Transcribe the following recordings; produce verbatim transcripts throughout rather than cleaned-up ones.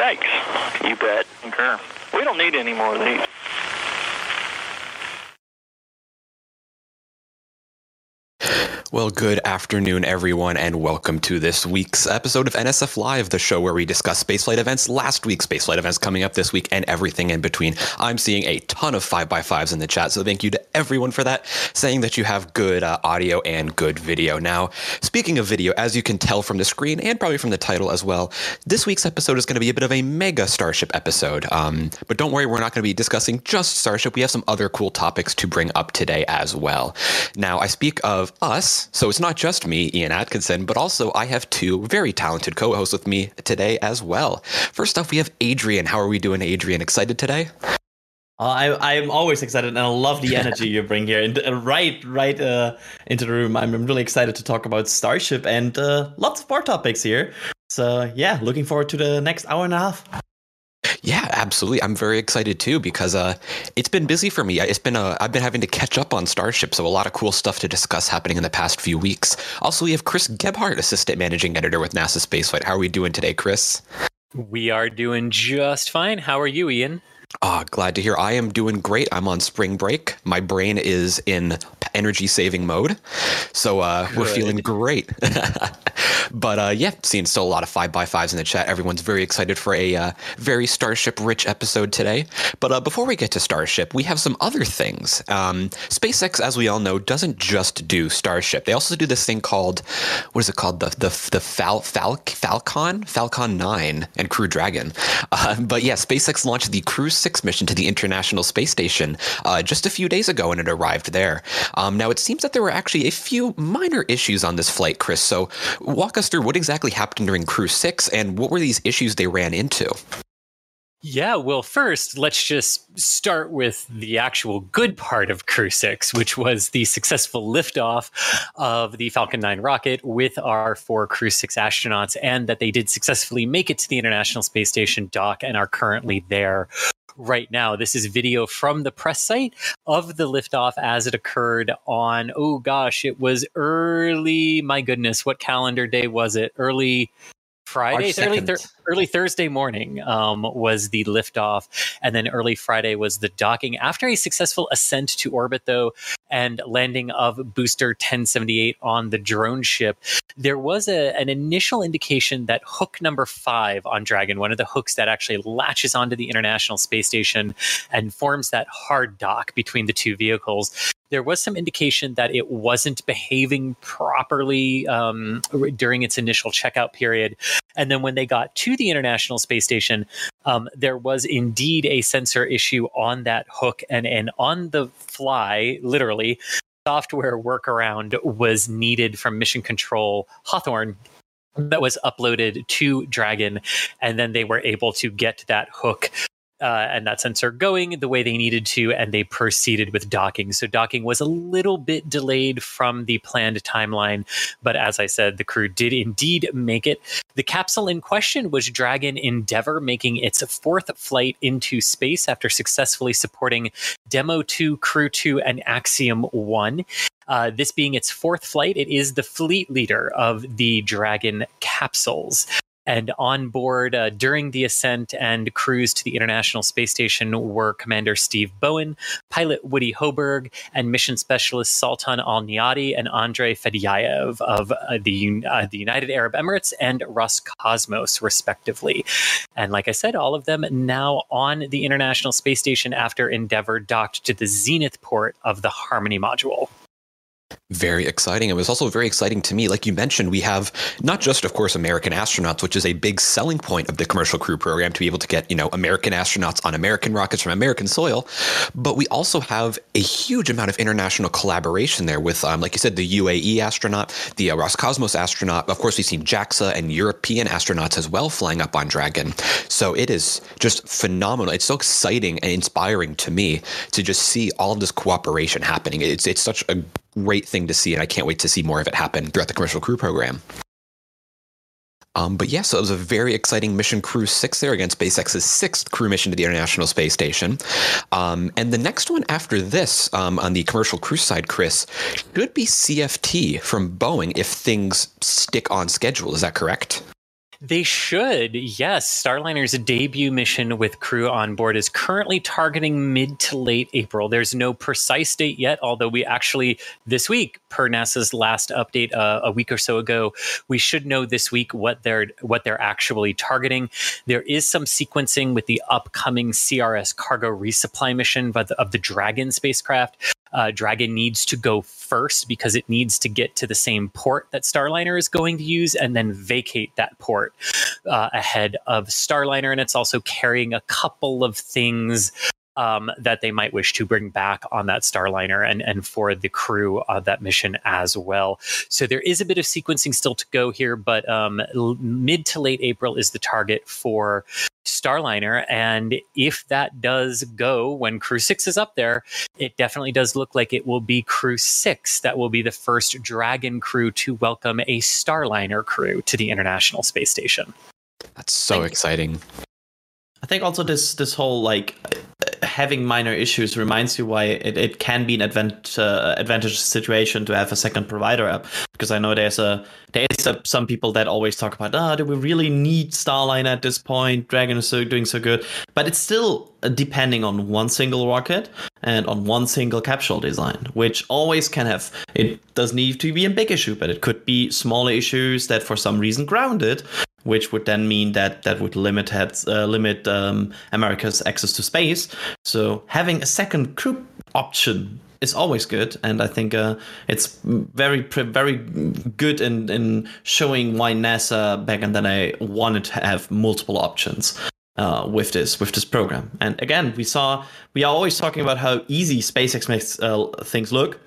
Yikes. You bet. Okay. We don't need any more of these. Well, good afternoon, everyone, and welcome to this week's episode of N S F Live, the show where we discuss spaceflight events, last week's spaceflight events coming up this week, and everything in between. I'm seeing a ton of five by fives in the chat, so thank you to everyone for that, saying that you have good uh, audio and good video. Now, speaking of video, as you can tell from the screen and probably from the title as well, this week's episode is going to be a bit of a mega Starship episode. Um, but don't worry, we're not going to be discussing just Starship. We have some other cool topics to bring up today as well. Now, I speak of us. So it's not just me, Ian Atkinson, but also I have two very talented co-hosts with me today as well. First off, we have Adrian. How are we doing, Adrian? Excited today? Uh, I, I'm always excited, and I love the energy you bring here. And uh, right, right uh, into the room. I'm really excited to talk about Starship and uh, lots of more topics here. So yeah, looking forward to the next hour and a half. Yeah, absolutely. I'm very excited too because uh, it's been busy for me. It's been uh, I've been having to catch up on Starship, so a lot of cool stuff to discuss happening in the past few weeks. Also, we have Chris Gebhardt, Assistant Managing Editor with NASA Spaceflight. How are we doing today, Chris? We are doing just fine. How are you, Ian? Ah, glad to hear. I am doing great. I'm on spring break. My brain is in energy saving mode. So uh, we're feeling great. But uh, yeah, seeing still a lot of five by fives in the chat. Everyone's very excited for a uh, very Starship rich episode today. But uh, before we get to Starship, we have some other things. Um, SpaceX, as we all know, doesn't just do Starship. They also do this thing called, what is it called? The the the Fal, Fal, Falcon? Falcon nine and Crew Dragon. Uh, but yeah, SpaceX launched the Crew six mission to the International Space Station uh, just a few days ago, and it arrived there. Um, now, it seems that there were actually a few minor issues on this flight, Chris. So walk us through what exactly happened during Crew six, and what were these issues they ran into? Yeah, well, first, let's just start with the actual good part of Crew six, which was the successful liftoff of the Falcon nine rocket with our four Crew six astronauts, and that they did successfully make it to the International Space Station dock and are currently there right now. This is video from the press site of the liftoff as it occurred on, oh gosh, it was early, my goodness, what calendar day was it? Early Friday, early, thir- early Thursday morning um, was the liftoff, and then early Friday was the docking. After a successful ascent to orbit, though, and landing of booster ten seventy-eight on the drone ship, there was a, an initial indication that hook number five on Dragon, one of the hooks that actually latches onto the International Space Station and forms that hard dock between the two vehicles, there was some indication that it wasn't behaving properly um, during its initial checkout period. And then when they got to the International Space Station, um, there was indeed a sensor issue on that hook. And, and on the fly, literally, software workaround was needed from Mission Control Hawthorne that was uploaded to Dragon. And then they were able to get that hook Uh, and that sensor going the way they needed to, and they proceeded with docking. So docking was a little bit delayed from the planned timeline, but as I said, the crew did indeed make it. The capsule in question was Dragon Endeavour, making its fourth flight into space after successfully supporting Demo two, Crew two, and Axiom one. Uh, this being its fourth flight, it is the fleet leader of the Dragon capsules. And on board uh, during the ascent and cruise to the International Space Station were Commander Steve Bowen, pilot Woody Hoberg, and mission specialist Sultan Al-Niadi and Andrei Fedyaev of uh, the, uh, the United Arab Emirates and Roscosmos, respectively. And like I said, all of them now on the International Space Station after Endeavour docked to the Zenith port of the Harmony module. Very exciting. It was also very exciting to me. Like you mentioned, we have not just, of course, American astronauts, which is a big selling point of the Commercial Crew Program, to be able to get, you know, American astronauts on American rockets from American soil. But we also have a huge amount of international collaboration there with, um, like you said, the U A E astronaut, the uh, Roscosmos astronaut. Of course, we've seen JAXA and European astronauts as well flying up on Dragon. So it is just phenomenal. It's so exciting and inspiring to me to just see all of this cooperation happening. It's it's such a great thing to see, and I can't wait to see more of it happen throughout the Commercial Crew Program. Um, but yeah, so it was a very exciting mission, Crew six there, against SpaceX's sixth crew mission to the International Space Station. Um, and the next one after this, um, on the Commercial Crew side, Chris, should be C F T from Boeing if things stick on schedule. Is that correct? They should, yes. Starliner's debut mission with crew on board is currently targeting mid to late April. There's no precise date yet, although we actually, this week, per NASA's last update uh, a week or so ago, we should know this week what they're what they're actually targeting. There is some sequencing with the upcoming C R S cargo resupply mission of the, of the Dragon spacecraft. Uh, Dragon needs to go first because it needs to get to the same port that Starliner is going to use and then vacate that port uh, ahead of Starliner. And it's also carrying a couple of things um, that they might wish to bring back on that Starliner and, and for the crew of that mission as well. So there is a bit of sequencing still to go here, but um, l- mid to late April is the target for Starliner. And if that does go when Crew six is up there, it definitely does look like it will be Crew six that will be the first Dragon crew to welcome a Starliner crew to the International Space Station. That's so Thank exciting. I think also this this whole like having minor issues reminds you why it, it can be an advent, uh, advantageous situation to have a second provider up, because I know there's a there's a, some people that always talk about, ah, oh, do we really need Starliner at this point? Dragon is so doing so good, but it's still depending on one single rocket and on one single capsule design, which always can have, it doesn't need to be a big issue, but it could be smaller issues that for some reason grounded, which would then mean that that would limit heads, uh, limit um, America's access to space. So having a second crew option is always good, and I think uh, it's very very good in, in showing why NASA back in the day wanted to have multiple options uh, with this with this program. And again, we saw we are always talking about how easy SpaceX makes uh, things look,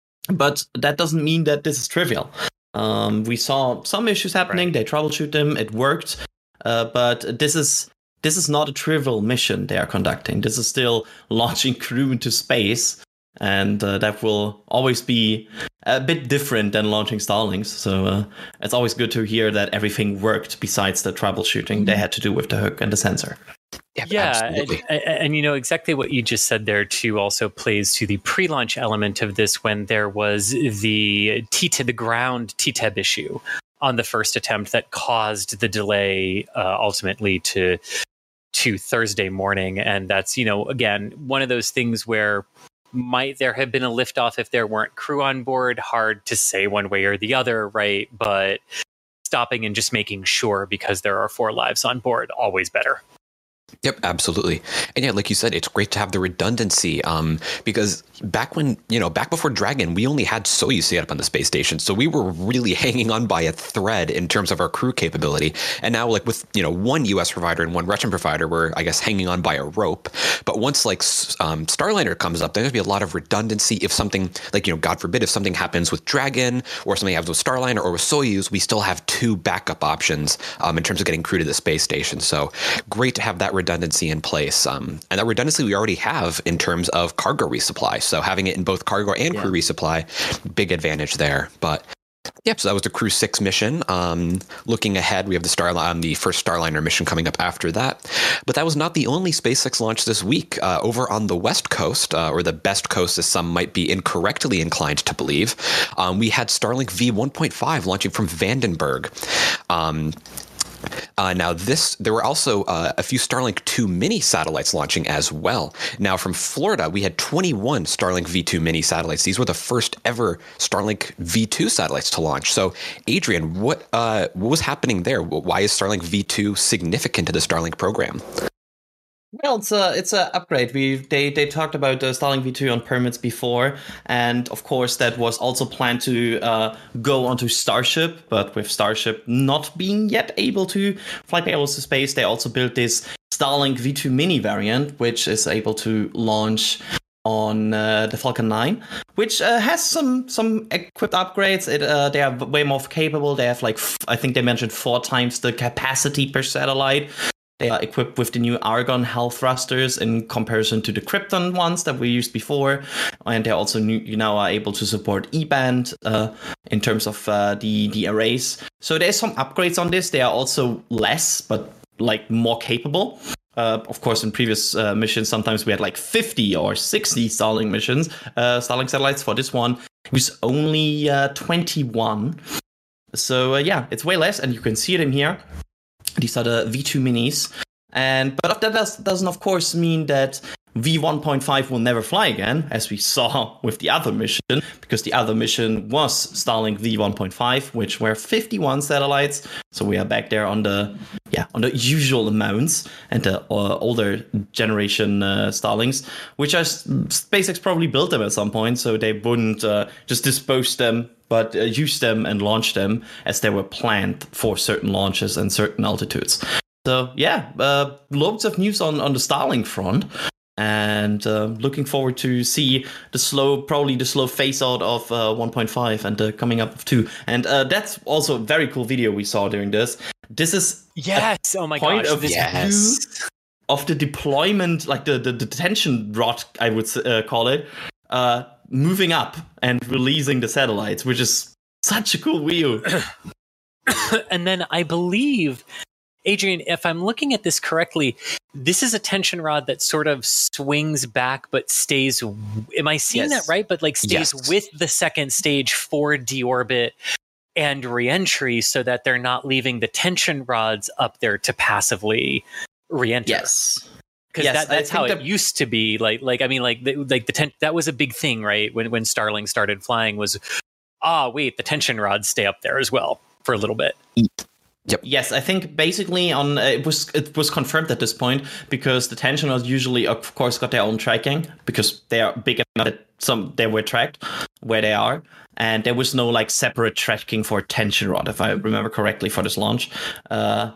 but that doesn't mean that this is trivial. Um, we saw some issues happening. Right. They troubleshoot them. It worked, uh, but this is this is not a trivial mission they are conducting. This is still launching crew into space, and uh, that will always be a bit different than launching Starlinks. So uh, it's always good to hear that everything worked besides the troubleshooting they had to do with the hook and the sensor. Yeah, yeah and, and, and you know exactly what you just said there too also plays to the pre-launch element of this when there was the T T E B, the ground T T E B issue on the first attempt that caused the delay uh, ultimately to to Thursday morning. And that's, you know, again, one of those things where might there have been a liftoff if there weren't crew on board? Hard to say one way or the other, right? But stopping and just making sure because there are four lives on board, always better. Yep, absolutely. And yeah, like you said, it's great to have the redundancy um, because back when, you know, back before Dragon, we only had Soyuz set up on the space station. So we were really hanging on by a thread in terms of our crew capability. And now, like with, you know, one U S provider and one Russian provider, we're, I guess, hanging on by a rope. But once like um, Starliner comes up, there's going to be a lot of redundancy. If something like, you know, God forbid, if something happens with Dragon or something happens with Starliner or with Soyuz, we still have two backup options um, in terms of getting crew to the space station. So great to have that redundancy in place. Um, and that redundancy we already have in terms of cargo resupply. So having it in both cargo and crew yeah. resupply, big advantage there. But yep, so that was the Crew six mission. Um, looking ahead, we have the Starliner, um, the first Starliner mission coming up after that. But that was not the only SpaceX launch this week. Uh, over on the West Coast, uh, or the best coast as some might be incorrectly inclined to believe, um, we had Starlink V one point five launching from Vandenberg. Um, Uh, now, this there were also uh, a few Starlink two mini satellites launching as well. Now, from Florida, we had twenty-one Starlink V two mini satellites. These were the first ever Starlink V two satellites to launch. So, Adrian, what uh, what was happening there? Why is Starlink V two significant to the Starlink program? Well, it's a it's a upgrade. We they they talked about uh, Starlink V two on permits before, and of course that was also planned to uh, go onto Starship. But with Starship not being yet able to fly payloads to space, they also built this Starlink V two Mini variant, which is able to launch on uh, the Falcon nine, which uh, has some some equipped upgrades. It uh, they are way more capable. They have like f- I think they mentioned four times the capacity per satellite. They are equipped with the new Argon Hell thrusters in comparison to the Krypton ones that we used before. And they also new, you now are able to support E-band uh, in terms of uh, the, the arrays. So there's some upgrades on this. They are also less, but like more capable. Uh, of course, in previous uh, missions, sometimes we had like fifty or sixty Starlink missions, uh, Starlink satellites. For this one, it was only uh, twenty-one. So uh, yeah, it's way less, and you can see it in here. These are the V two minis. And but that does, doesn't, of course, mean that V one point five will never fly again, as we saw with the other mission, because the other mission was Starlink V one point five, which were fifty-one satellites. So we are back there on the yeah on the usual amounts and the uh, older generation uh, Starlinks, which are SpaceX probably built them at some point, so they wouldn't uh, just dispose them, but uh, use them and launch them as they were planned for certain launches and certain altitudes. So yeah, uh, loads of news on, on the Starlink front. And uh, looking forward to see the slow, probably the slow phase out of uh, one point five and the coming up of two. And uh, that's also a very cool video we saw during this. This is yes, oh my point gosh, of this yes. view of the deployment, like the the, the detention rod, I would uh, call it, uh, moving up and releasing the satellites, which is such a cool view. And then I believe, Adrian, if I'm looking at this correctly, this is a tension rod that sort of swings back but stays. Am I seeing Yes. that right? But like stays Yes. with the second stage for deorbit and reentry, so that they're not leaving the tension rods up there to passively reenter. Yes. Because Yes, that, I that's how think it that- used to be. Like, like I mean, like, the, like the ten, that was a big thing, right? When when Starlink started flying, was ah, wait, the tension rods stay up there as well for a little bit. Yep. Yes, I think basically on uh, it was it was confirmed at this point, because the tension rods usually, of course, got their own tracking because they are big enough that some they were tracked where they are, and there was no like separate tracking for tension rod, if I remember correctly, for this launch. Uh,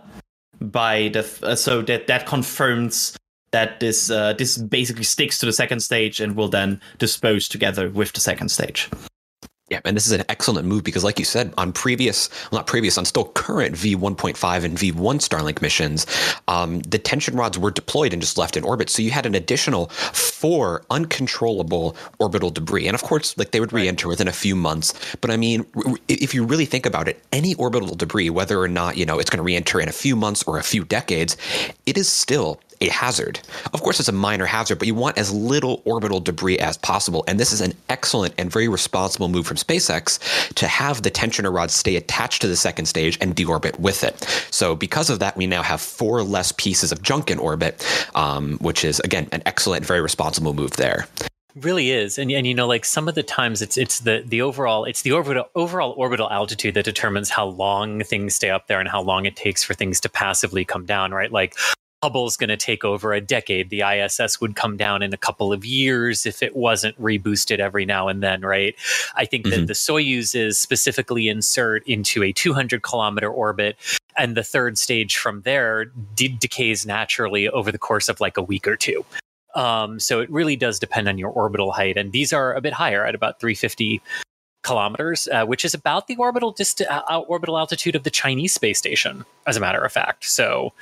by the uh, so that that confirms that this uh, this basically sticks to the second stage and will then dispose together with the second stage. Yeah, and this is an excellent move because, like you said, on previous, well, not previous, on still current V one point five and V one Starlink missions, um, the tension rods were deployed and just left in orbit. So you had an additional four uncontrollable orbital debris. And of course, like they would re-enter within a few months. But I mean, if you really think about it, any orbital debris, whether or not, you know, it's going to re-enter in a few months or a few decades, it is still a hazard. Of course, it's a minor hazard, but you want as little orbital debris as possible. And this is an excellent and very responsible move from SpaceX to have the tensioner rods stay attached to the second stage and deorbit with it. So because of that, we now have four less pieces of junk in orbit, um, which is, again, an excellent, very responsible move there. Really is, and and you know, like some of the times it's it's the the overall it's the orbital overall orbital altitude that determines how long things stay up there and how long it takes for things to passively come down, right? Like Hubble's going to take over a decade. The I S S would come down in a couple of years if it wasn't reboosted every now and then, right? I think Mm-hmm. that the Soyuzes specifically insert into a two hundred kilometer orbit, and the third stage from there de- decays naturally over the course of like a week or two. Um, so it really does depend on your orbital height, and these are a bit higher at about three hundred fifty kilometers, uh, which is about the orbital dist- uh, orbital altitude of the Chinese space station, as a matter of fact. So.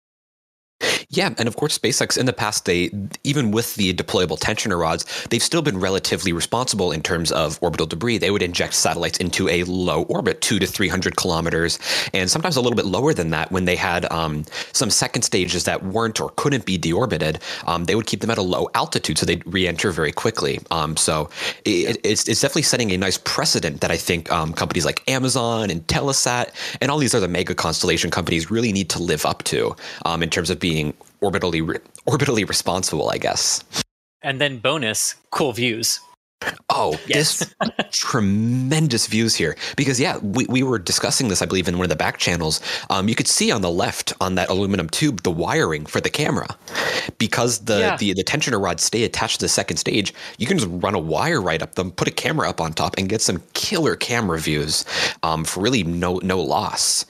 Yeah, and of course, SpaceX in the past, they even with the deployable tensioner rods, they've still been relatively responsible in terms of orbital debris. They would inject satellites into a low orbit, two to three hundred kilometers, and sometimes a little bit lower than that when they had um, some second stages that weren't or couldn't be deorbited. Um, they would keep them at a low altitude, so they'd re-enter very quickly. Um, so it, it's, it's definitely setting a nice precedent that I think um, companies like Amazon and Telesat and all these other mega constellation companies really need to live up to um, in terms of being orbitally re- orbitally responsible, I guess. And then bonus, cool views. Oh, Yes. this tremendous views here. Because, yeah, we, we were discussing this, I believe, in one of the back channels. Um, you could see on the left on that aluminum tube the wiring for the camera. Because the, Yeah. the, the tensioner rods stay attached to the second stage, you can just run a wire right up them, put a camera up on top, and get some killer camera views um, for really no no loss.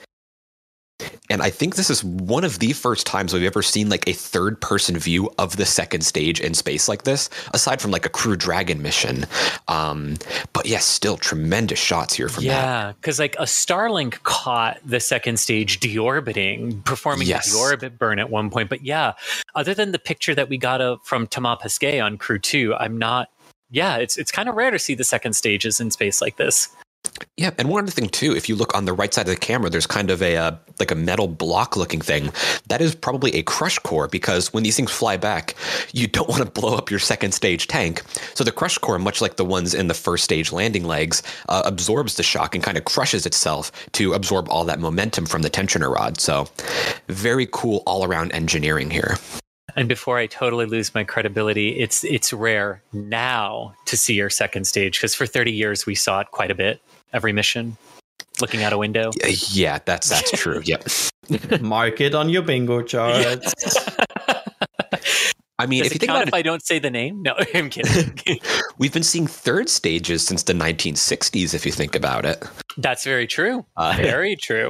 And I think this is one of the first times we've ever seen like a third person view of the second stage in space like this, aside from like a Crew Dragon mission. Um, but yes, still tremendous shots here from that. Yeah, because like a Starlink caught the second stage deorbiting, performing Yes. the deorbit burn at one point. But yeah, other than the picture that we got of, from Thomas Pesquet on Crew two, I'm not. Yeah, it's it's kind of rare to see the second stages in space like this. Yeah, and one other thing too, if you look on the right side of the camera, there's kind of a uh, like a metal block looking thing. That is probably a crush core, because when these things fly back, you don't want to blow up your second stage tank. So the crush core, much like the ones in the first stage landing legs, uh, absorbs the shock and kind of crushes itself to absorb all that momentum from the tensioner rod. So very cool all around engineering here. And before I totally lose my credibility, it's it's rare now to see your second stage, because for thirty years we saw it quite a bit. Every mission, looking out a window. Yeah, that's that's true. Yep. Mark it on your bingo charts. I mean, Does if you it think count about if it, I don't say the name? No, I'm kidding. we've been seeing third stages since the nineteen sixties, if you think about it. That's very true. Uh, very true.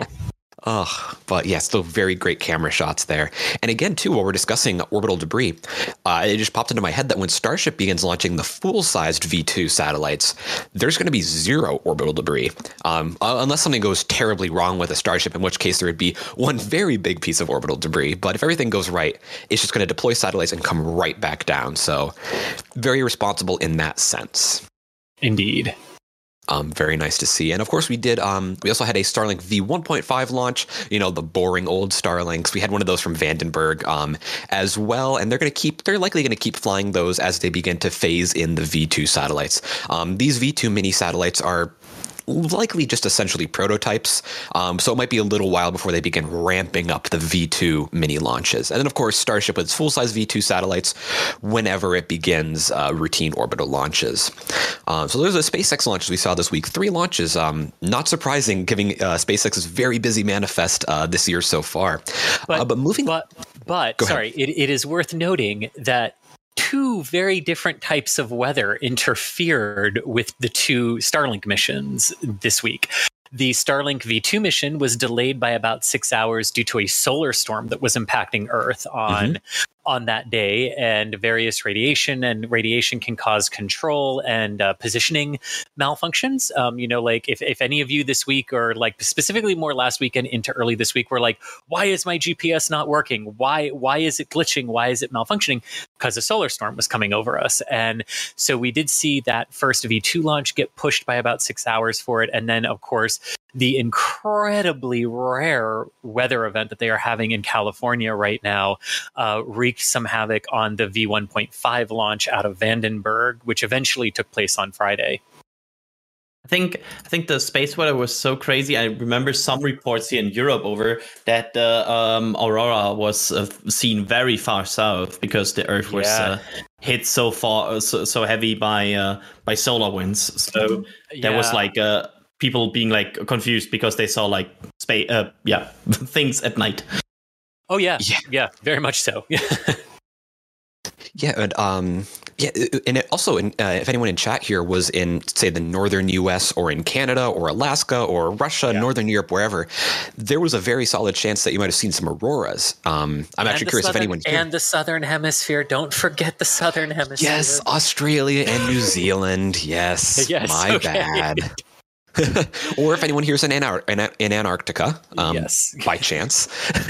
Oh, but yeah, still very great camera shots there. And again, too, while we're discussing orbital debris, uh, it just popped into my head that when Starship begins launching the full-sized V two satellites, there's going to be zero orbital debris, um, unless something goes terribly wrong with a Starship, in which case there would be one very big piece of orbital debris. But if everything goes right, it's just going to deploy satellites and come right back down. So very responsible in that sense. Indeed. Um, very nice to see. And of course we did, um, we also had a Starlink V one point five launch, you know, the boring old Starlinks. We had one of those from Vandenberg um, as well. And they're going to keep, they're likely going to keep flying those as they begin to phase in the V two satellites. Um, these V two mini satellites are likely just essentially prototypes. Um, so it might be a little while before they begin ramping up the V two mini launches. And then, of course, Starship with its full-size V two satellites whenever it begins uh, routine orbital launches. Um, so those are the SpaceX launches we saw this week. Three launches. Um, not surprising, given uh, SpaceX's very busy manifest uh, this year so far. But, uh, but moving... But, but sorry, it, it is worth noting that two very different types of weather interfered with the two Starlink missions this week. The Starlink V two mission was delayed by about six hours due to a solar storm that was impacting Earth on mm-hmm. on that day, and various radiation, and radiation can cause control and uh, positioning malfunctions. Um, you know, like if, if any of you this week, or like specifically more last weekend into early this week, were like, why is my G P S not working? Why, why is it glitching? Why is it malfunctioning? Because a solar storm was coming over us. And so we did see that first V two launch get pushed by about six hours for it. And then, of course, the incredibly rare weather event that they are having in California right now uh, wreaked some havoc on the V one point five launch out of Vandenberg, which eventually took place on Friday. I think I think the space weather was so crazy. I remember some reports here in Europe over that the um, aurora was uh, seen very far south because the Earth was yeah. uh, hit so far, so, so heavy by uh, by solar winds. So yeah. there was like uh, people being like confused because they saw like space, uh, yeah, things at night. Oh yeah, yeah, yeah very much so. Yeah, and um, yeah, and it also, in, uh, if anyone in chat here was in, say, the northern U S or in Canada or Alaska or Russia, yeah. northern Europe, wherever, there was a very solid chance that you might have seen some auroras. Um, I'm and actually curious southern, if anyone here. And the southern hemisphere. Don't forget the southern hemisphere. Yes, Australia and New Zealand. Yes, yes my okay. bad. Or if anyone here's in, Anar- in, in Antarctica, um, yes. by chance.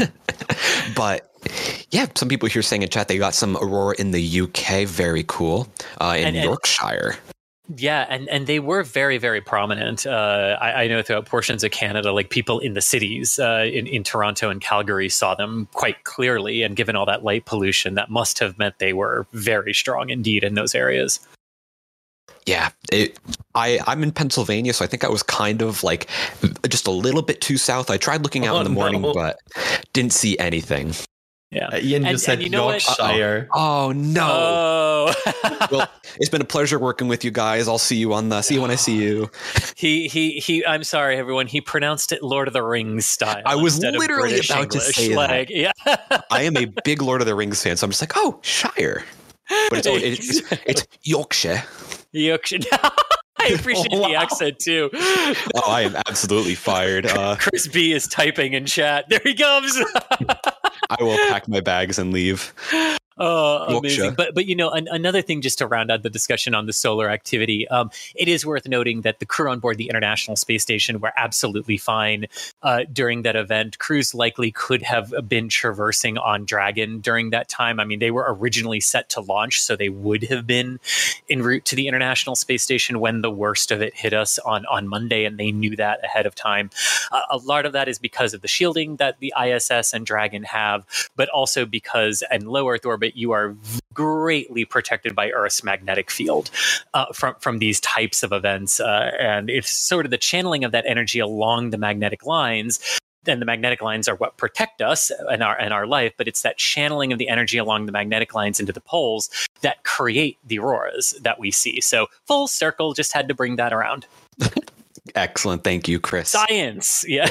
But yeah, some people here saying in chat they got some aurora in the U K. Very cool. Uh, in and, and, Yorkshire. Yeah, and, and they were very, very prominent. Uh, I, I know throughout portions of Canada, like people in the cities uh, in, in Toronto and Calgary saw them quite clearly. And given all that light pollution, that must have meant they were very strong indeed in those areas. Yeah, it, I, I'm in Pennsylvania, so I think I was kind of like just a little bit too south. I tried looking out oh, in the morning, no. but didn't see anything. Yeah, uh, Ian just said you know Yorkshire. Oh no! Oh. Well, it's been a pleasure working with you guys. I'll see you on the see you when I see you. He he he. I'm sorry, everyone. He pronounced it Lord of the Rings style. I was literally about English. to say like, that. Yeah. I am a big Lord of the Rings fan, so I'm just like, oh, Shire, but it's it's, it's, it's Yorkshire. Yorkshire. I appreciate oh, wow. the accent too. Oh, I am absolutely fired. Uh, Chris B is typing in chat. There he comes. I will pack my bags and leave. Oh, Moksha. amazing! But but you know, an, another thing, just to round out the discussion on the solar activity, um, it is worth noting that the crew on board the International Space Station were absolutely fine uh, during that event. Crews likely could have been traversing on Dragon during that time. I mean, they were originally set to launch, so they would have been en route to the International Space Station when the worst of it hit us on on Monday, and they knew that ahead of time. Uh, a lot of that is because of the shielding that the I S S and Dragon have, but also because in low Earth orbit, you are greatly protected by Earth's magnetic field uh, from from these types of events, uh, and it's sort of the channeling of that energy along the magnetic lines. Then the magnetic lines are what protect us and our and our life, but it's that channeling of the energy along the magnetic lines into the poles that create the auroras that we see. So full circle, just had to bring that around. Excellent, thank you, Chris. Science, yeah.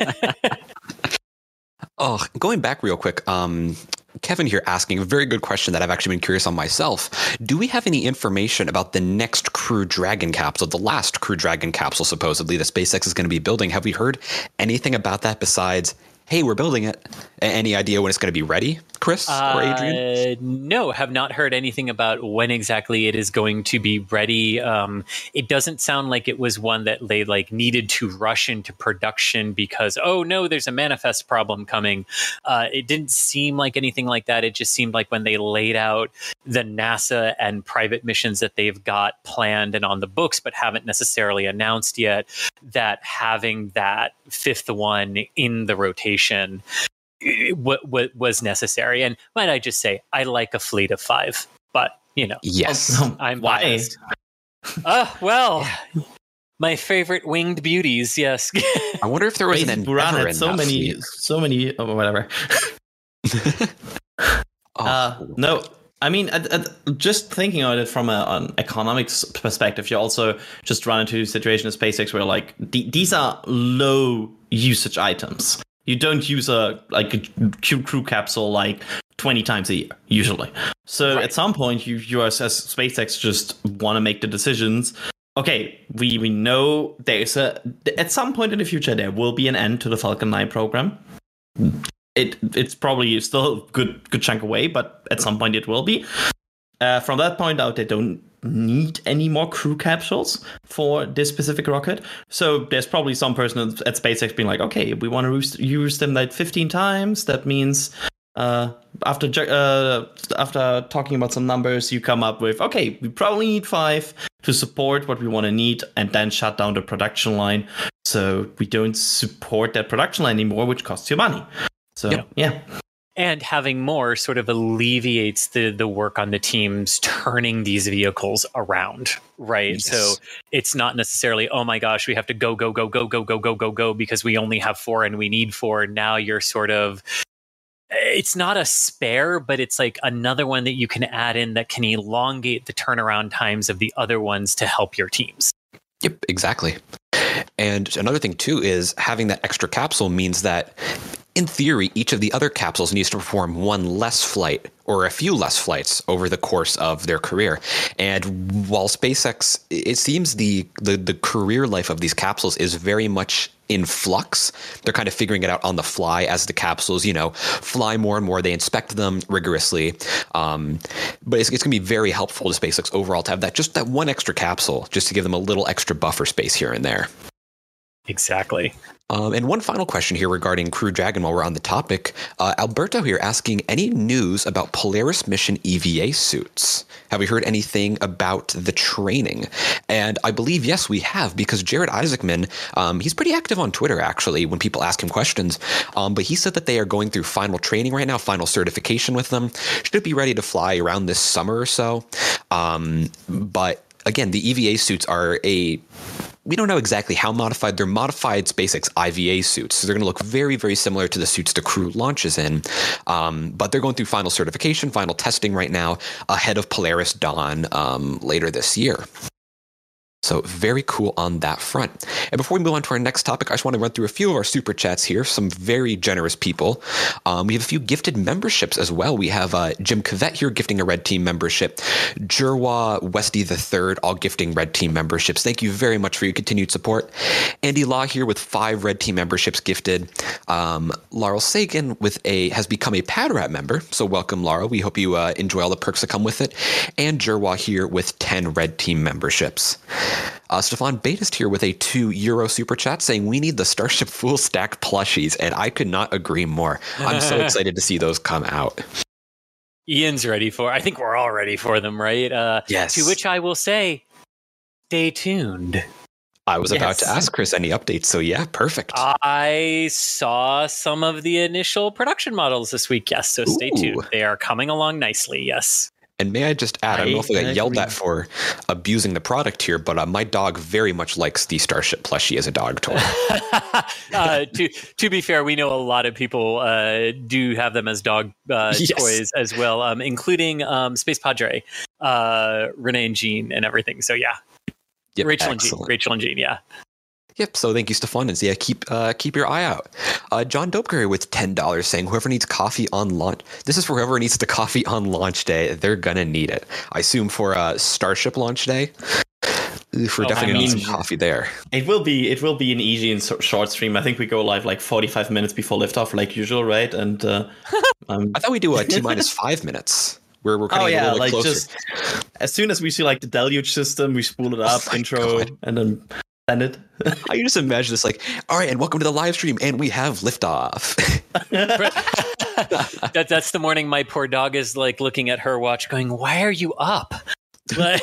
Oh, going back real quick, um, Kevin here asking a very good question that I've actually been curious on myself. Do we have any information about the next Crew Dragon capsule, the last Crew Dragon capsule supposedly that SpaceX is going to be building? Have we heard anything about that besides, hey, we're building it? Any idea when it's going to be ready, Chris or Adrian? Uh, no, have not heard anything about when exactly it is going to be ready. Um, it doesn't sound like it was one that they like needed to rush into production because, oh no, there's a manifest problem coming. Uh, it didn't seem like anything like that. It just seemed like when they laid out the NASA and private missions that they've got planned and on the books, but haven't necessarily announced yet, that having that fifth one in the rotation what what was necessary. And might I just say, I like a fleet of five, but you know, yes, I'm Why? biased. Uh, well, my favorite winged beauties. Yes. I wonder if there was Basic an Buran Endeavor had in so that many, fleet. so many, oh, whatever. Oh. Uh, no, I mean, uh, uh, just thinking of it from a, an economics perspective, you also just run into a situation in SpaceX where like the, these are low usage items. You don't use a like a crew capsule like twenty times a year usually. So Right. at some point, you you as, as SpaceX just want to make the decisions. Okay, we we know there's a at some point in the future there will be an end to the Falcon nine program. It it's probably still a good good chunk away, but at some point it will be. Uh, from that point out, they don't need any more crew capsules for this specific rocket. So there's probably some person at SpaceX being like, okay, we want to use them like fifteen times. That means uh, after uh, after talking about some numbers, you come up with, okay, we probably need five to support what we want to need, and then shut down the production line. So we don't support that production line anymore, which costs you money. So Yep. yeah. And having more sort of alleviates the the work on the teams turning these vehicles around, right? Yes. So it's not necessarily, oh my gosh, we have to go, go, go, go, go, go, go, go, go, because we only have four and we need four. Now you're sort of, it's not a spare, but it's like another one that you can add in that can elongate the turnaround times of the other ones to help your teams. Yep, exactly. And another thing too is having that extra capsule means that in theory, each of the other capsules needs to perform one less flight or a few less flights over the course of their career. And while SpaceX, it seems the, the, the career life of these capsules is very much in flux. They're kind of figuring it out on the fly as the capsules, you know, fly more and more. They inspect them rigorously. Um, but it's, it's going to be very helpful to SpaceX overall to have that, just that one extra capsule, just to give them a little extra buffer space here and there. Exactly. Um, and one final question here regarding Crew Dragon while we're on the topic. Uh, Alberto here asking, any news about Polaris mission E V A suits? Have we heard anything about the training? And I believe, yes, we have, because Jared Isaacman, um, he's pretty active on Twitter, actually, when people ask him questions. Um, but he said that they are going through final training right now, final certification with them. Should be ready to fly around this summer or so. Um, but again, the E V A suits are a... We don't know exactly how modified. They're modified SpaceX I V A suits. So they're going to look very, very similar to the suits the crew launches in. Um, but they're going through final certification, final testing right now, ahead of Polaris Dawn um, later this year. So very cool on that front. And before we move on to our next topic, I just want to run through a few of our super chats here. Some very generous people. Um, we have a few gifted memberships as well. We have uh, Jim Cavett here gifting a Red Team membership. Jerwa Westy the Third all gifting Red Team memberships. Thank you very much for your continued support. Andy Law here with five Red Team memberships gifted. Um, Laurel Sagan with a has become a Padrat member. So welcome, Laurel. We hope you uh, enjoy all the perks that come with it. And Jerwa here with ten Red Team memberships. Uh, Stefan Batist here with a two euro super chat saying we need the Starship Full Stack plushies, and I could not agree more. I'm so excited to see those come out. Ian's ready for. I think we're all ready for them, right? Uh, yes. To which I will say, stay tuned. I was Yes. about to ask Chris any updates, so yeah, perfect. I saw some of the initial production models this week. Yes, so stay Ooh. tuned. They are coming along nicely. Yes. And may I just add, I, I don't know if I got I yelled agree. at for abusing the product here, but uh, my dog very much likes the Starship plushie as a dog toy. uh, to to be fair, we know a lot of people uh, do have them as dog uh, Yes. toys as well, um, including um, Space Padre, uh, Renee and Jean, and everything. So yeah, Yep, Rachel excellent. and Jean, Rachel and Jean, yeah. Yep. So thank you, Stefan, and yeah, keep uh, keep your eye out. Uh, John Dopker with ten dollars saying whoever needs coffee on launch. This is for whoever needs the coffee on launch day. They're gonna need it. I assume for uh, Starship launch day. Oof, we're Oh, definitely I gonna need mean- some coffee there. It will be it will be an easy and so- short stream. I think we go live like forty-five minutes before liftoff, like usual, right? And uh, um, I thought we do a T minus five minutes. Where we're oh cutting a yeah, little bit like closer. just as soon as we see like the deluge system, we spool it up, Oh my intro, God. and then send it. I can just imagine this like, all right, and welcome to the live stream, and we have liftoff. that that's the morning my poor dog is like looking at her watch, going, "Why are you up?" But-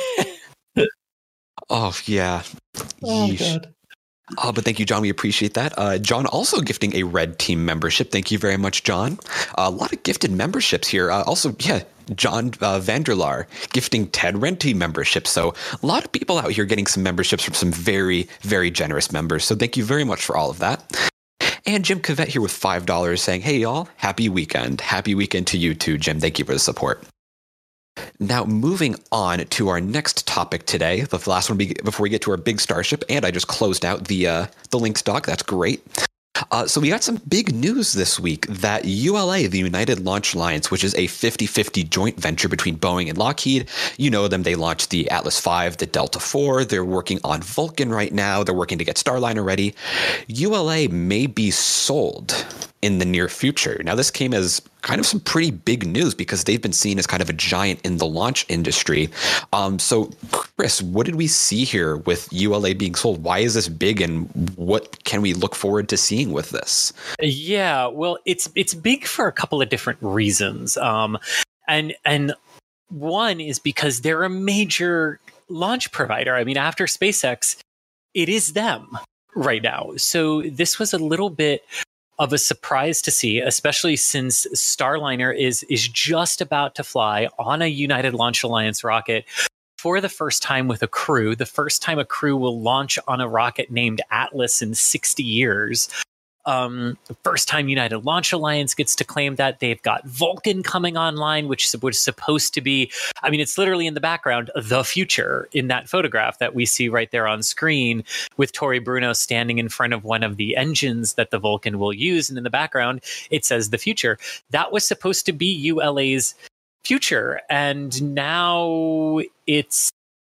Oh yeah. Yeesh. Oh, but thank you, John. We appreciate that. Uh, John also gifting a Red Team membership. Thank you very much, John. Uh, a lot of gifted memberships here. Uh, also, yeah, John uh, Vanderlaar gifting ten Red Team memberships. So a lot of people out here getting some memberships from some very, very generous members. So thank you very much for all of that. And Jim Cavett here with five dollars saying, hey, y'all, happy weekend. Happy weekend to you too, Jim. Thank you for the support. Now, moving on to our next topic today, the last one be- before we get to our big Starship, and I just closed out the uh, the Lynx doc. That's great. Uh, so we got some big news this week that U L A, the United Launch Alliance, which is a fifty-fifty joint venture between Boeing and Lockheed. You know them. They launched the Atlas five, the Delta four. They're working on Vulcan right now. They're working to get Starliner ready. U L A may be sold in the near future. Now, this came as kind of some pretty big news because they've been seen as kind of a giant in the launch industry. Um, so, Chris, what did we see here with U L A being sold? Why is this big, and what can we look forward to seeing with this? Yeah, well, it's it's big for a couple of different reasons, um, and and one is because they're a major launch provider. I mean, after SpaceX, it is them right now. So this was a little bit of a surprise to see, especially since Starliner is is just about to fly on a United Launch Alliance rocket for the first time with a crew. The first time a crew will launch on a rocket named Atlas in sixty years. Um, the first time United Launch Alliance gets to claim that. They've got Vulcan coming online, which was supposed to be, I mean, it's literally in the background, the future in that photograph that we see right there on screen with Tori Bruno standing in front of one of the engines that the Vulcan will use. And in the background, it says the future. That was supposed to be U L A's future. And now it's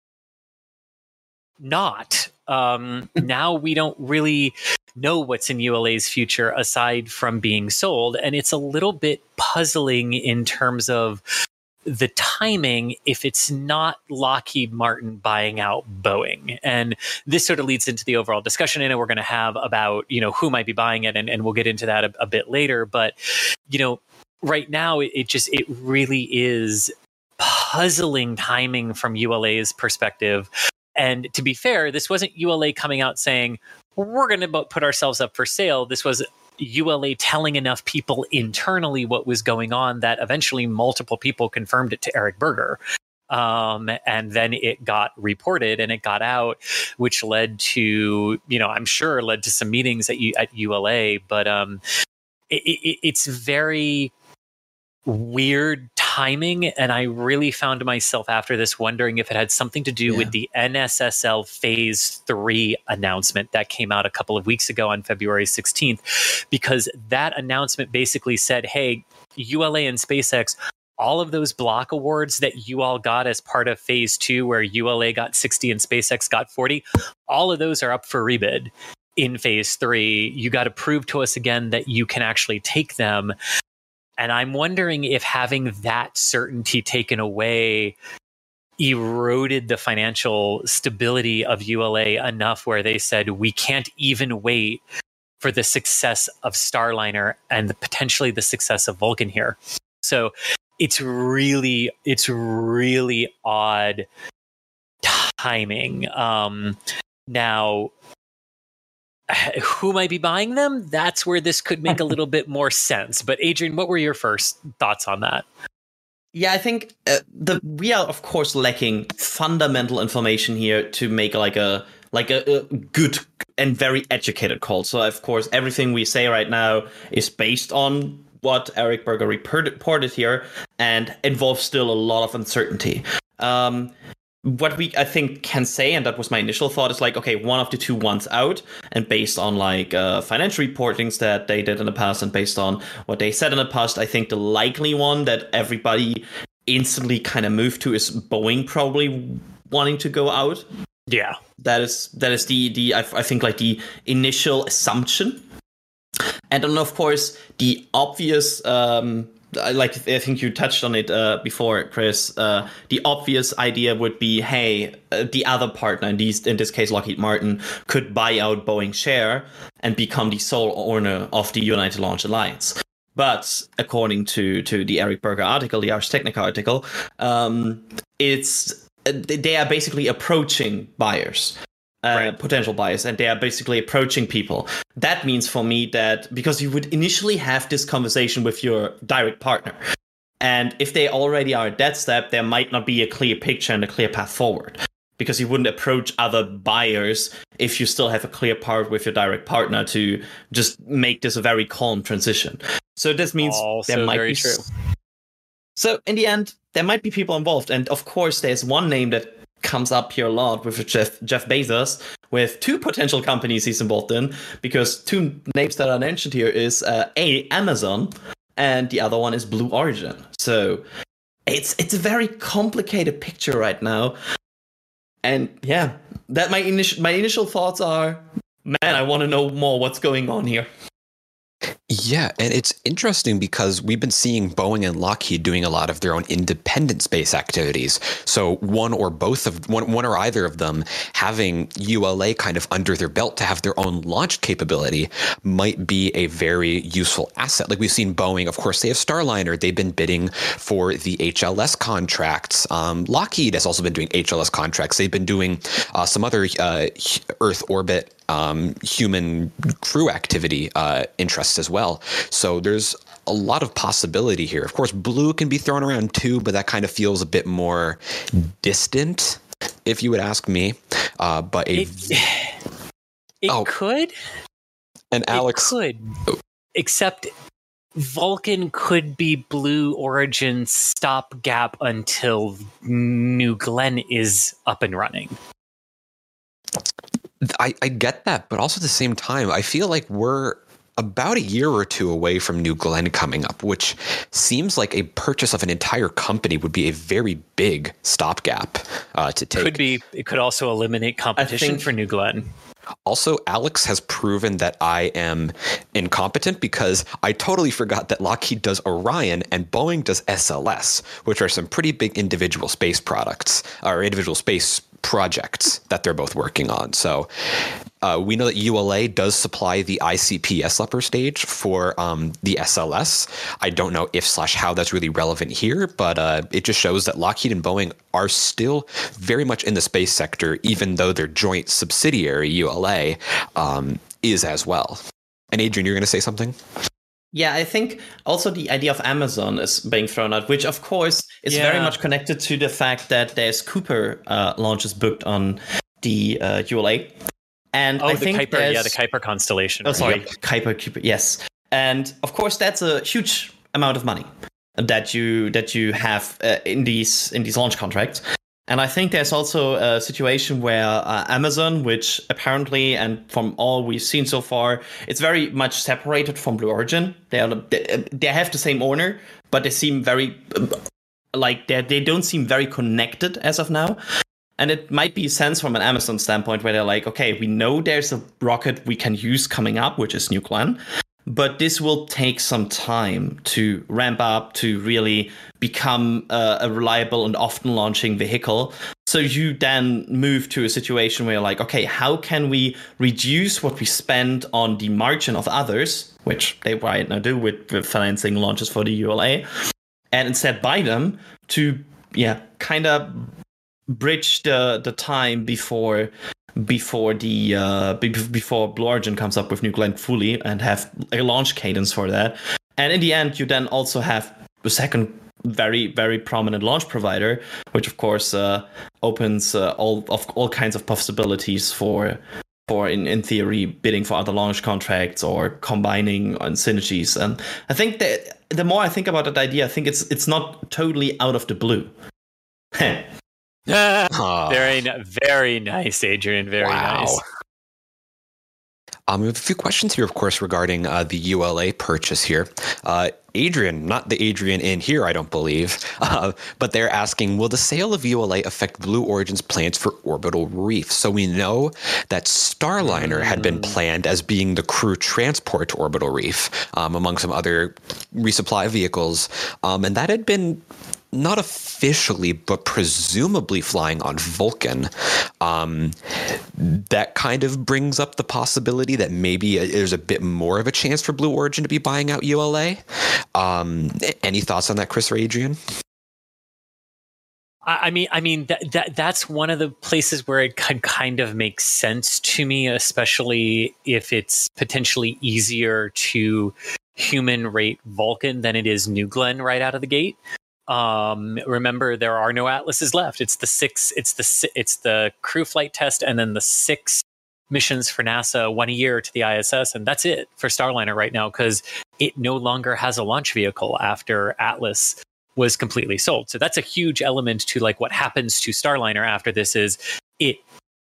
not. Um, now we don't really know what's in U L A's future aside from being sold. And it's a little bit puzzling in terms of the timing if it's not Lockheed Martin buying out Boeing. And this sort of leads into the overall discussion and we're going to have about, you know, who might be buying it. And, and we'll get into that a, a bit later. But, you know, right now it, it just, it really is puzzling timing from U L A's perspective. And to be fair, this wasn't U L A coming out saying, we're going to put ourselves up for sale. This was U L A telling enough people internally what was going on that eventually multiple people confirmed it to Eric Berger. Um, and then it got reported and it got out, which led to, you know, I'm sure led to some meetings at, U- at U L A. But um, it, it, it's very... weird timing, and I really found myself after this wondering if it had something to do yeah. with the N S S L Phase three announcement that came out a couple of weeks ago on February sixteenth, because that announcement basically said, hey, U L A and SpaceX, all of those block awards that you all got as part of Phase two, where U L A got sixty and SpaceX got forty, all of those are up for rebid in Phase three. You got to prove to us again that you can actually take them. And I'm wondering if having that certainty taken away eroded the financial stability of U L A enough where they said, we can't even wait for the success of Starliner and the, potentially the success of Vulcan here. So it's really, it's really odd timing. Um, now, who might be buying them? That's where this could make a little bit more sense. But Adrian, what were your first thoughts on that? Yeah, I think uh, the we are of course lacking fundamental information here to make like a like a, a good and very educated call. So of course everything we say right now is based on what Eric Berger reported here and involves still a lot of uncertainty. Um, What we, I think, can say, and that was my initial thought, is like, okay, one of the two ones out, and based on like uh, financial reportings that they did in the past, and based on what they said in the past, I think the likely one that everybody instantly kind of moved to is Boeing probably wanting to go out. Yeah, that is that is the the I, I think like the initial assumption, and then of course the obvious. Um, Like I think you touched on it uh, before, Chris. Uh, the obvious idea would be, hey, uh, the other partner, in, these, in this case Lockheed Martin, could buy out Boeing's share and become the sole owner of the United Launch Alliance. But according to, to the Eric Berger article, the Ars Technica article, um, it's they are basically approaching buyers. Uh, right. Potential buyers, and they are basically approaching people. That means for me that because you would initially have this conversation with your direct partner, and if they already are at that step, there might not be a clear picture and a clear path forward, because you wouldn't approach other buyers if you still have a clear part with your direct partner to just make this a very calm transition. So this means also there might very be true. So in the end, there might be people involved, and of course, there's one name that comes up here a lot with Jeff, Jeff Bezos, with two potential companies he's involved in, because two names that are mentioned here is uh, A, Amazon, and the other one is Blue Origin. So it's it's a very complicated picture right now. And yeah, that my initial my initial thoughts are, man, I want to know more what's going on here. Yeah, and it's interesting because we've been seeing Boeing and Lockheed doing a lot of their own independent space activities. So one or both of one, one or either of them having U L A kind of under their belt to have their own launch capability might be a very useful asset. Like we've seen Boeing, of course, they have Starliner. They've been bidding for the H L S contracts. Um, Lockheed has also been doing H L S contracts. They've been doing uh, some other uh, Earth orbit um, human crew activity uh, interests as well. So there's a lot of possibility here. Of course, Blue can be thrown around too, but that kind of feels a bit more distant, if you would ask me. Uh, but a, it, it oh, could, and Alex it could, oh. except Vulcan could be Blue Origin stopgap until New Glenn is up and running. I, I get that, but also at the same time, I feel like we're about a year or two away from New Glenn coming up, which seems like a purchase of an entire company would be a very big stopgap uh, to take. Could be. It could also eliminate competition think- for New Glenn. Also, Alex has proven that I am incompetent because I totally forgot that Lockheed does Orion and Boeing does S L S, which are some pretty big individual space products or individual space projects that they're both working on. So uh, we know that U L A does supply the I C P S upper stage for um, the S L S. I don't know if slash how that's really relevant here, but uh, it just shows that Lockheed and Boeing are still very much in the space sector, even though their joint subsidiary, U L A, um, is as well. And Adrian, you're going to say something? Yeah, I think also the idea of Amazon is being thrown out, which of course is yeah. very much connected to the fact that there's Cooper uh, launches booked on the uh, U L A. And oh, I the think Kuiper, yeah, the Kuiper constellation. Oh, right? sorry, Yep. Kuiper, Kuiper, yes. And of course, that's a huge amount of money. that you that you have uh, in these in these launch contracts. And I think there's also a situation where uh, Amazon, which apparently, and from all we've seen so far, it's very much separated from Blue Origin. They are they have the same owner, but they seem very like they they don't seem very connected as of now. And it might be sense from an Amazon standpoint where they're like, okay, we know there's a rocket we can use coming up, which is New Glenn. But this will take some time to ramp up, to really become uh, a reliable and often launching vehicle. So you then move to a situation where you're like, okay, how can we reduce what we spend on the margin of others, which they right now do with, with financing launches for the U L A, and instead buy them to, yeah, kind of bridge the, the time before... before the uh, before Blue Origin comes up with New Glenn fully and have a launch cadence for that. And in the end, you then also have the second very, very prominent launch provider, which of course uh, opens uh, all of all kinds of possibilities for for in, in theory bidding for other launch contracts or combining on synergies. And I think that the more I think about that idea, I think it's it's not totally out of the blue. very, very nice, Adrian. Very wow. nice. Um, we have a few questions here, of course, regarding uh, the U L A purchase here. Uh, Adrian, not the Adrian in here, I don't believe, uh, but they're asking, will the sale of U L A affect Blue Origin's plans for Orbital Reef? So we know that Starliner mm. had been planned as being the crew transport to Orbital Reef, um, among some other resupply vehicles, um, and that had been not officially, but presumably flying on Vulcan. Um, that kind of brings up the possibility that maybe there's a bit more of a chance for Blue Origin to be buying out U L A. Um, any thoughts on that, Chris or Adrian? I mean, I mean that, that that's one of the places where it can kind of make sense to me, especially if it's potentially easier to human rate Vulcan than it is New Glenn right out of the gate. Um, remember, there are no Atlases left. It's the six. It's the it's the crew flight test, and then the six missions for NASA, one a year to the I S S, and that's it for Starliner right now because it no longer has a launch vehicle after Atlas was completely sold. So that's a huge element to like what happens to Starliner after this is it.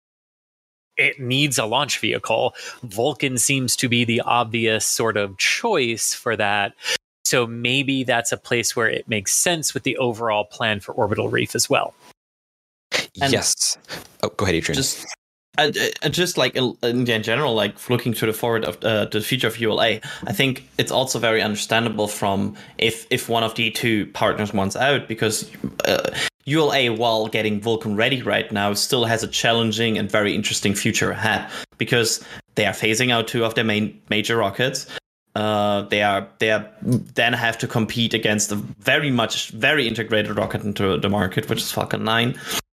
It needs a launch vehicle. Vulcan seems to be the obvious sort of choice for that. So maybe that's a place where it makes sense with the overall plan for Orbital Reef as well. And yes. Oh, go ahead, Adrian. Just, uh, uh, just like in general, like looking to the forward of uh, the future of U L A, I think it's also very understandable from if if one of the two partners wants out, because uh, U L A, while getting Vulcan ready right now, still has a challenging and very interesting future ahead because they are phasing out two of their main major rockets. Uh, they are they are then have to compete against a very much very integrated rocket into the market, which is Falcon nine.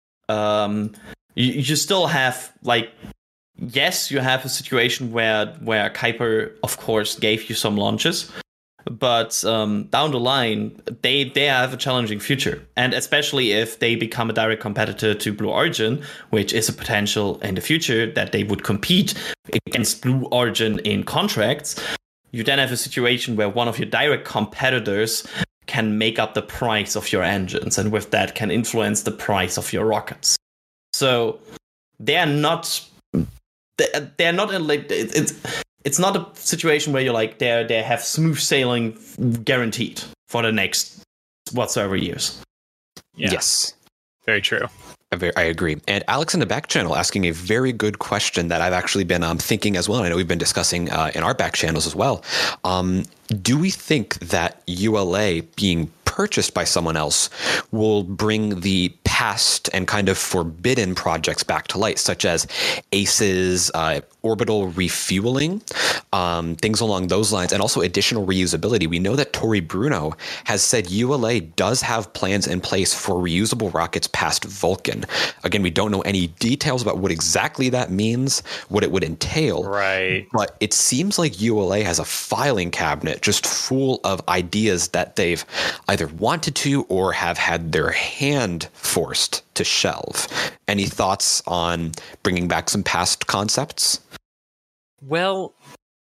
Um, you, you still have like yes, you have a situation where where Kuiper, of course, gave you some launches, but um, down the line they they have a challenging future, and especially if they become a direct competitor to Blue Origin, which is a potential in the future that they would compete against Blue Origin in contracts. You then have a situation where one of your direct competitors can make up the price of your engines, and with that can influence the price of your rockets. So they're not, they're not in like it's it's not a situation where you're like they they have smooth sailing guaranteed for the next whatsoever years. Yeah. Yes, very true. I agree. And Alex in the back channel asking a very good question that I've actually been um, thinking as well. And I know we've been discussing uh, in our back channels as well. Um, do we think that U L A being purchased by someone else will bring the past and kind of forbidden projects back to light, such as ACE's uh, orbital refueling, um, things along those lines, and also additional reusability? We know that Tory Bruno has said U L A does have plans in place for reusable rockets past Vulcan. Again, we don't know any details about what exactly that means, what it would entail. Right. But it seems like U L A has a filing cabinet just full of ideas that they've either wanted to or have had their hand forced to shelve. Any thoughts on bringing back some past concepts? Well,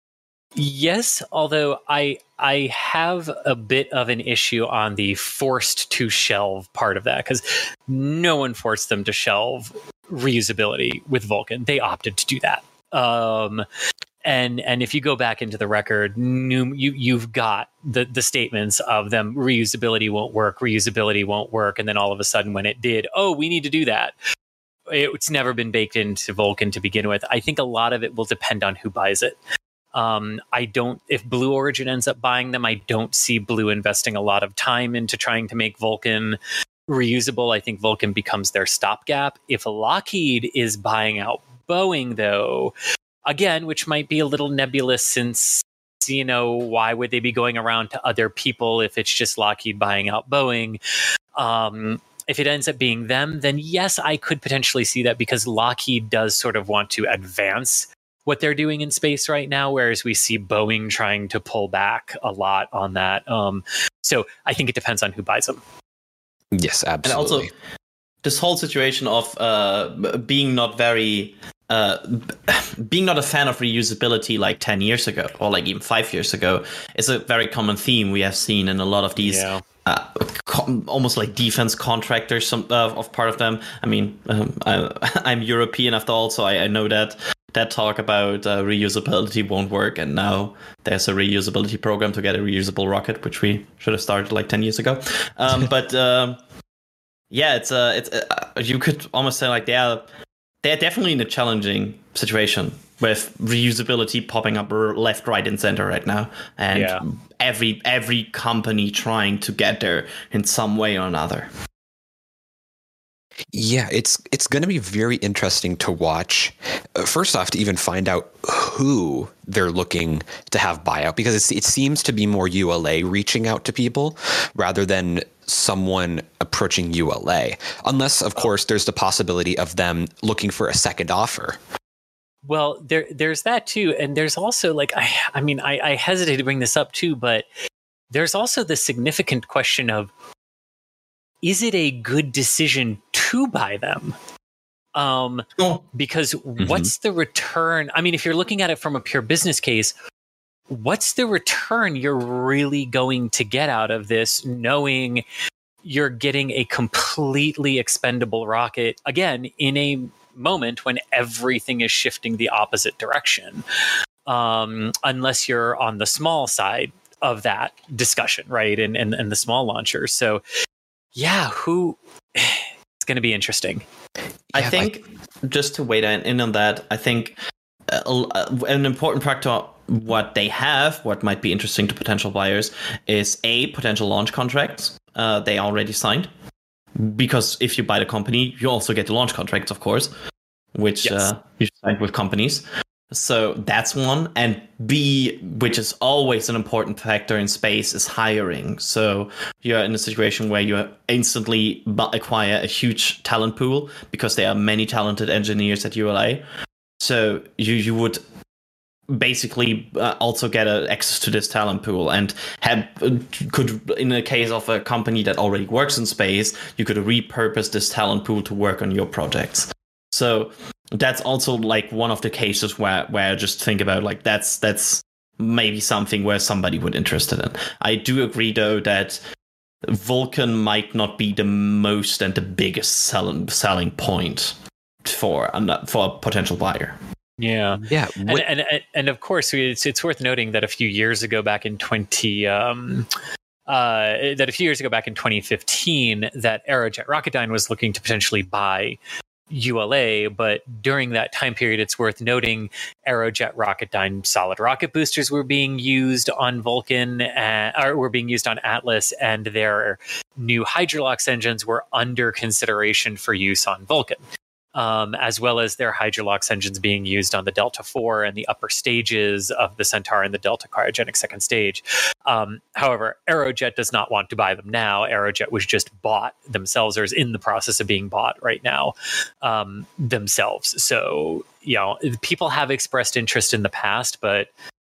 Yes, although I I have a bit of an issue on the forced to shelve part of that, because no one forced them to shelve reusability with Vulkan. They opted to do that. Um, and and if you go back into the record, new, you you've got the the statements of them: reusability won't work, reusability won't work, and then all of a sudden, when it did, oh, we need to do that. It's never been baked into Vulkan to begin with. I think a lot of it will depend on who buys it. Um, I don't, if Blue Origin ends up buying them, I don't see Blue investing a lot of time into trying to make Vulkan reusable. I think Vulkan becomes their stopgap. If Lockheed is buying out Boeing, though, again, which might be a little nebulous, since, you know, why would they be going around to other people if it's just Lockheed buying out Boeing? Um, if it ends up being them, then yes, I could potentially see that, because Lockheed does sort of want to advance what they're doing in space right now, whereas we see Boeing trying to pull back a lot on that. Um, so I think it depends on who buys them. Yes, absolutely. And also, this whole situation of uh, being not very, uh, being not a fan of reusability like ten years ago, or like even five years ago, is a very common theme we have seen in a lot of these. Yeah. Uh, co- almost like defense contractors, some uh, of part of them. I mean, um, I, I'm European after all, so I, I know that. That talk about uh, reusability won't work, and now there's a reusability program to get a reusable rocket, which we should have started like ten years ago. Um, but um, yeah, it's uh, it's uh, you could almost say like they are they're definitely in a challenging situation with reusability popping up left, right, and center right now, and yeah. every every company trying to get there in some way or another. Yeah, it's it's going to be very interesting to watch. Uh, first off, to even find out who they're looking to have buyout, because it's, it seems to be more U L A reaching out to people rather than someone approaching U L A. Unless, of course, there's the possibility of them looking for a second offer. Well, there there's that too, and there's also like I I mean I, I hesitate to bring this up too, but there's also the significant question of, is it a good decision to buy them? Um, oh. Because mm-hmm. what's the return? I mean, if you're looking at it from a pure business case, what's the return you're really going to get out of this, knowing you're getting a completely expendable rocket, again, in a moment when everything is shifting the opposite direction? Um, unless you're on the small side of that discussion, right? And, and, and the small launchers. So, yeah, who... It's going to be interesting. I yeah, think, I, just to weigh in on that, I think uh, an important factor of what they have, what might be interesting to potential buyers, is A, potential launch contracts uh, they already signed. Because if you buy the company, you also get the launch contracts, of course, which yes. uh, you signed with companies. So that's one. And B, which is always an important factor in space, is hiring. So you're in a situation where you instantly acquire a huge talent pool because there are many talented engineers at U L A. So you, you would basically uh, also get uh, access to this talent pool, and have uh, could, in the case of a company that already works in space, you could repurpose this talent pool to work on your projects. So that's also like one of the cases where, where I just think about like that's that's maybe something where somebody would interested in. I do agree though that Vulkan might not be the most and the biggest selling selling point for for a potential buyer. Yeah, yeah, and, and and and of course it's it's worth noting that a few years ago, back in twenty. Um, uh, that a few years ago, back in twenty fifteen, that Aerojet Rocketdyne was looking to potentially buy U L A, but during that time period, it's worth noting Aerojet Rocketdyne solid rocket boosters were being used on Vulkan, uh, or were being used on Atlas, and their new Hydrolox engines were under consideration for use on Vulkan. Um, as well as their Hydrolox engines being used on the Delta four and the upper stages of the Centaur and the Delta cryogenic second stage. Um, however, Aerojet does not want to buy them now. Aerojet was just bought themselves, or is in the process of being bought right now um, themselves. So, you know, people have expressed interest in the past, but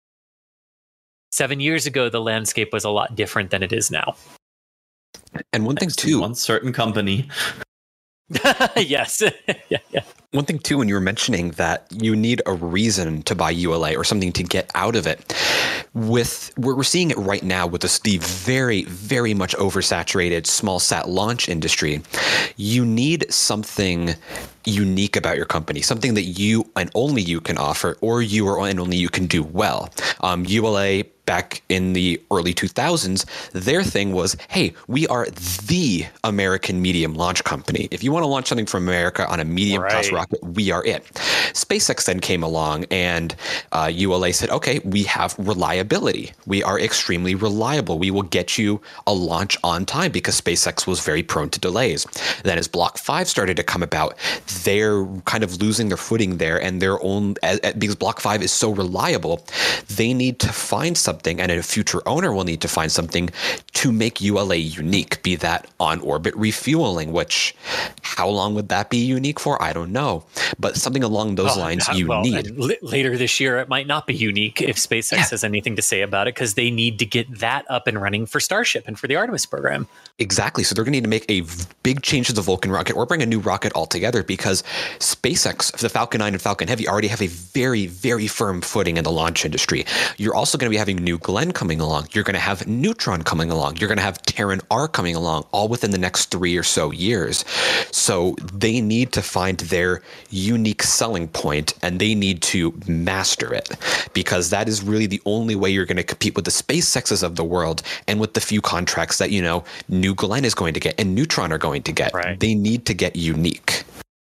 seven years ago, the landscape was a lot different than it is now. And one thing too, one certain company. Yes. Yeah, yeah. One thing, too, when you were mentioning that you need a reason to buy U L A or something to get out of it, with we're seeing it right now with this, the very, very much oversaturated small sat launch industry. You need something unique about your company, something that you and only you can offer, or you or and only you can do well. Um, U L A, back in the early two thousands, their thing was, hey, we are the American medium launch company. If you want to launch something from America on a medium right. class rocket, we are it. SpaceX then came along, and uh, U L A said, okay, we have reliability. We are extremely reliable. We will get you a launch on time, because SpaceX was very prone to delays. Then as Block five started to come about, they're kind of losing their footing there, and their own, because Block five is so reliable, they need to find something Something, and a future owner will need to find something to make U L A unique, be that on-orbit refueling, which how long would that be unique for? I don't know. But something along those oh, lines you well, need. L- later this year, it might not be unique if SpaceX yeah. has anything to say about it, because they need to get that up and running for Starship and for the Artemis program. Exactly. So they're going to need to make a big change to the Vulcan rocket or bring a new rocket altogether, because SpaceX, the Falcon nine and Falcon Heavy already have a very, very firm footing in the launch industry. You're also going to be having New Glenn coming along. You're going to have Neutron coming along. You're going to have Terran R coming along, all within the next three or so years. So they need to find their unique selling point, and they need to master it, because that is really the only way you're going to compete with the SpaceXs of the world and with the few contracts that, you know, New Glenn is going to get and Neutron are going to get. Right. They need to get unique.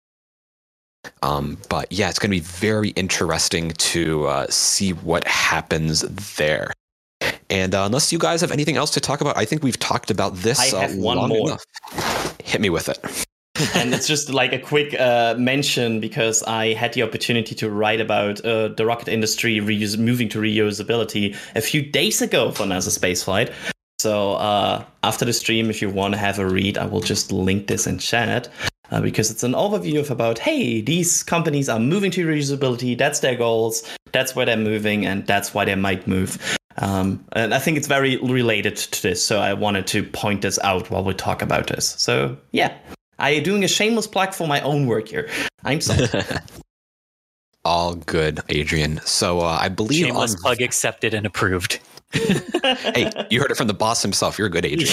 Um, but yeah, it's going to be very interesting to uh, see what happens there. And uh, unless you guys have anything else to talk about, I think we've talked about this. I have uh, one long more. Enough. Hit me with it. And it's just like a quick uh, mention, because I had the opportunity to write about uh, the rocket industry reuse- moving to reusability a few days ago for NASA Spaceflight. So uh, after the stream, if you want to have a read, I will just link this in chat. Uh, because it's an overview of about, hey, these companies are moving to reusability. That's their goals. That's where they're moving, and that's why they might move. Um, and I think it's very related to this. So I wanted to point this out while we talk about this. So yeah, I'm doing a shameless plug for my own work here. I'm sorry. All good, Adrian. So uh, I believe shameless on... plug accepted and approved. Hey, you heard it from the boss himself. You're a good, Adrian.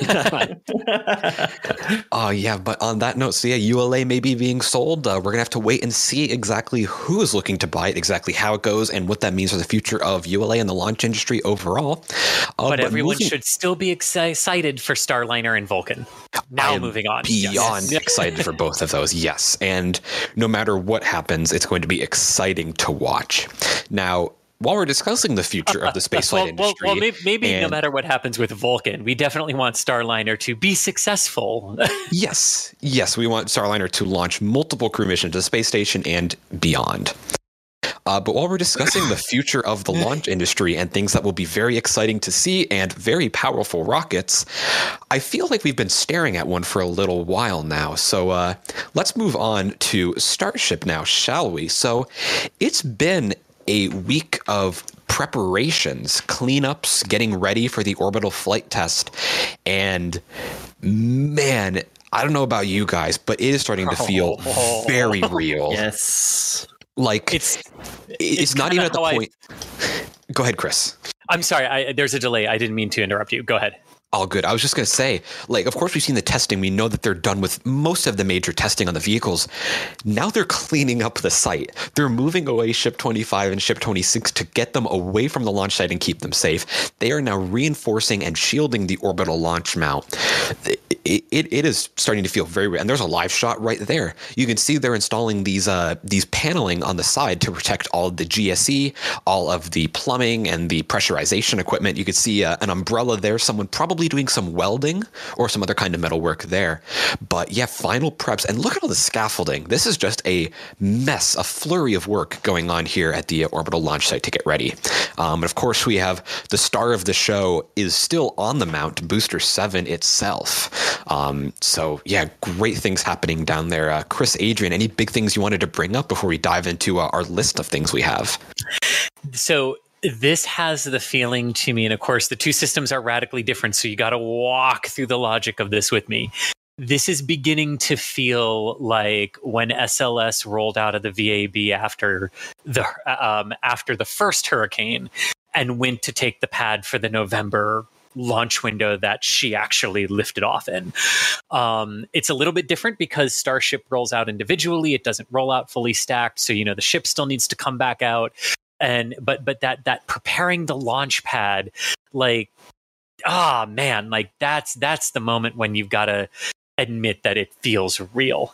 Oh, yeah. But on that note, so yeah, U L A may be being sold. Uh, we're going to have to wait and see exactly who is looking to buy it, exactly how it goes, and what that means for the future of U L A and the launch industry overall. Uh, but, but everyone moving... should still be excited for Starliner and Vulcan. Now moving on. Beyond yes. excited for both of those, yes. And no matter what happens, it's going to be exciting to watch. Now, while we're discussing the future of the spaceflight well, industry... Well, well maybe, maybe and, no matter what happens with Vulcan, we definitely want Starliner to be successful. yes. Yes, we want Starliner to launch multiple crew missions to the space station and beyond. Uh, but while we're discussing the future of the launch industry and things that will be very exciting to see and very powerful rockets, I feel like we've been staring at one for a little while now. So uh, let's move on to Starship now, shall we? So it's been a week of preparations, cleanups, getting ready for the orbital flight test. And man, I don't know about you guys, but it is starting to feel oh. very real. Yes. Like it's it's, it's not even at the point. I... Go ahead, Chris. I'm sorry. I, there's a delay. I didn't mean to interrupt you. Go ahead. All good. I was just going to say, like, of course, we've seen the testing. We know that they're done with most of the major testing on the vehicles. Now they're cleaning up the site. They're moving away Ship twenty-five and Ship twenty-six to get them away from the launch site and keep them safe. They are now reinforcing and shielding the orbital launch mount. It, it, it is starting to feel very real. And there's a live shot right there. You can see they're installing these uh, these paneling on the side to protect all of the G S E, all of the plumbing and the pressurization equipment. You can see uh, an umbrella there. Someone probably doing some welding or some other kind of metal work there. But yeah, final preps. And look at all the scaffolding. This is just a mess, a flurry of work going on here at the orbital launch site to get ready. Um, and of course, we have the star of the show is still on the mount, Booster seven itself. Um, so yeah, great things happening down there. Uh, Chris, Adrian, any big things you wanted to bring up before we dive into uh, our list of things we have? So this has the feeling to me, and of course the two systems are radically different, so you got to walk through the logic of this with me. this is beginning to feel like when S L S rolled out of the V A B after the um, after the first hurricane and went to take the pad for the November launch window that she actually lifted off in. Um, it's a little bit different because Starship rolls out individually. It doesn't roll out fully stacked. So, you know, the ship still needs to come back out. And but but that that preparing the launch pad, like, ah, man, like that's that's the moment when you've got to admit that it feels real.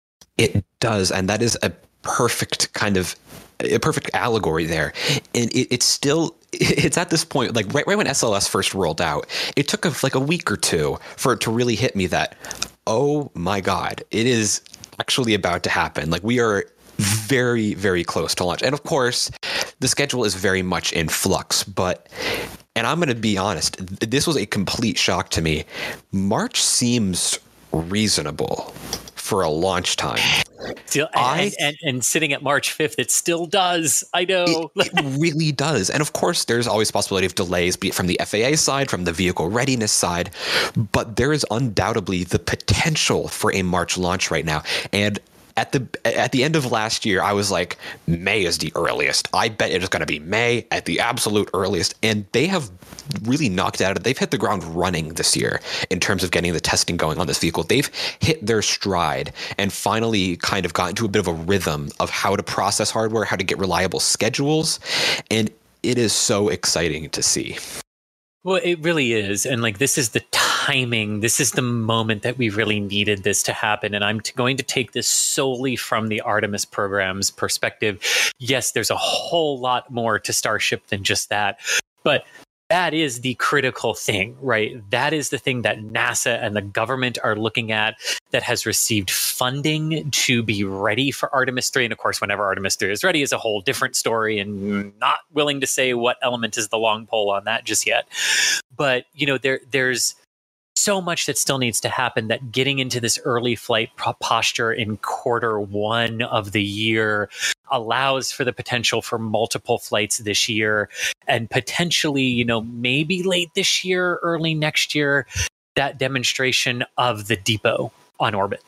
It does. And that is a perfect kind of a perfect allegory there. And it, it's still, it's at this point, like right, right when S L S first rolled out, it took a, like a week or two for it to really hit me that, oh my God, it is actually about to happen. Like we are very, very close to launch. And of course, the schedule is very much in flux, but, and I'm going to be honest, this was a complete shock to me. March seems reasonable for a launch time. Still, I, and, and, and sitting at March fifth, it still does. I know. It, it really does. And of course, there's always possibility of delays, be it from the F A A side, from the vehicle readiness side. But there is undoubtedly the potential for a March launch right now. And At the at the end of last year, I was like, May is the earliest. I bet it is going to be May at the absolute earliest. And they have really knocked out it. They've hit the ground running this year in terms of getting the testing going on this vehicle. They've hit their stride and finally kind of got into a bit of a rhythm of how to process hardware, how to get reliable schedules. And it is so exciting to see. Well, it really is. And like, this is the timing. This is the moment that we really needed this to happen. And I'm t- going to take this solely from the Artemis program's perspective. Yes, there's a whole lot more to Starship than just that. But that is the critical thing, right? That is the thing that NASA and the government are looking at that has received funding to be ready for Artemis three. And of course, whenever Artemis three is ready is a whole different story, and not willing to say what element is the long pole on that just yet. But, you know, there there's so much that still needs to happen that getting into this early flight posture in quarter one of the year allows for the potential for multiple flights this year, and potentially, you know, maybe late this year, early next year, that demonstration of the depot on orbit.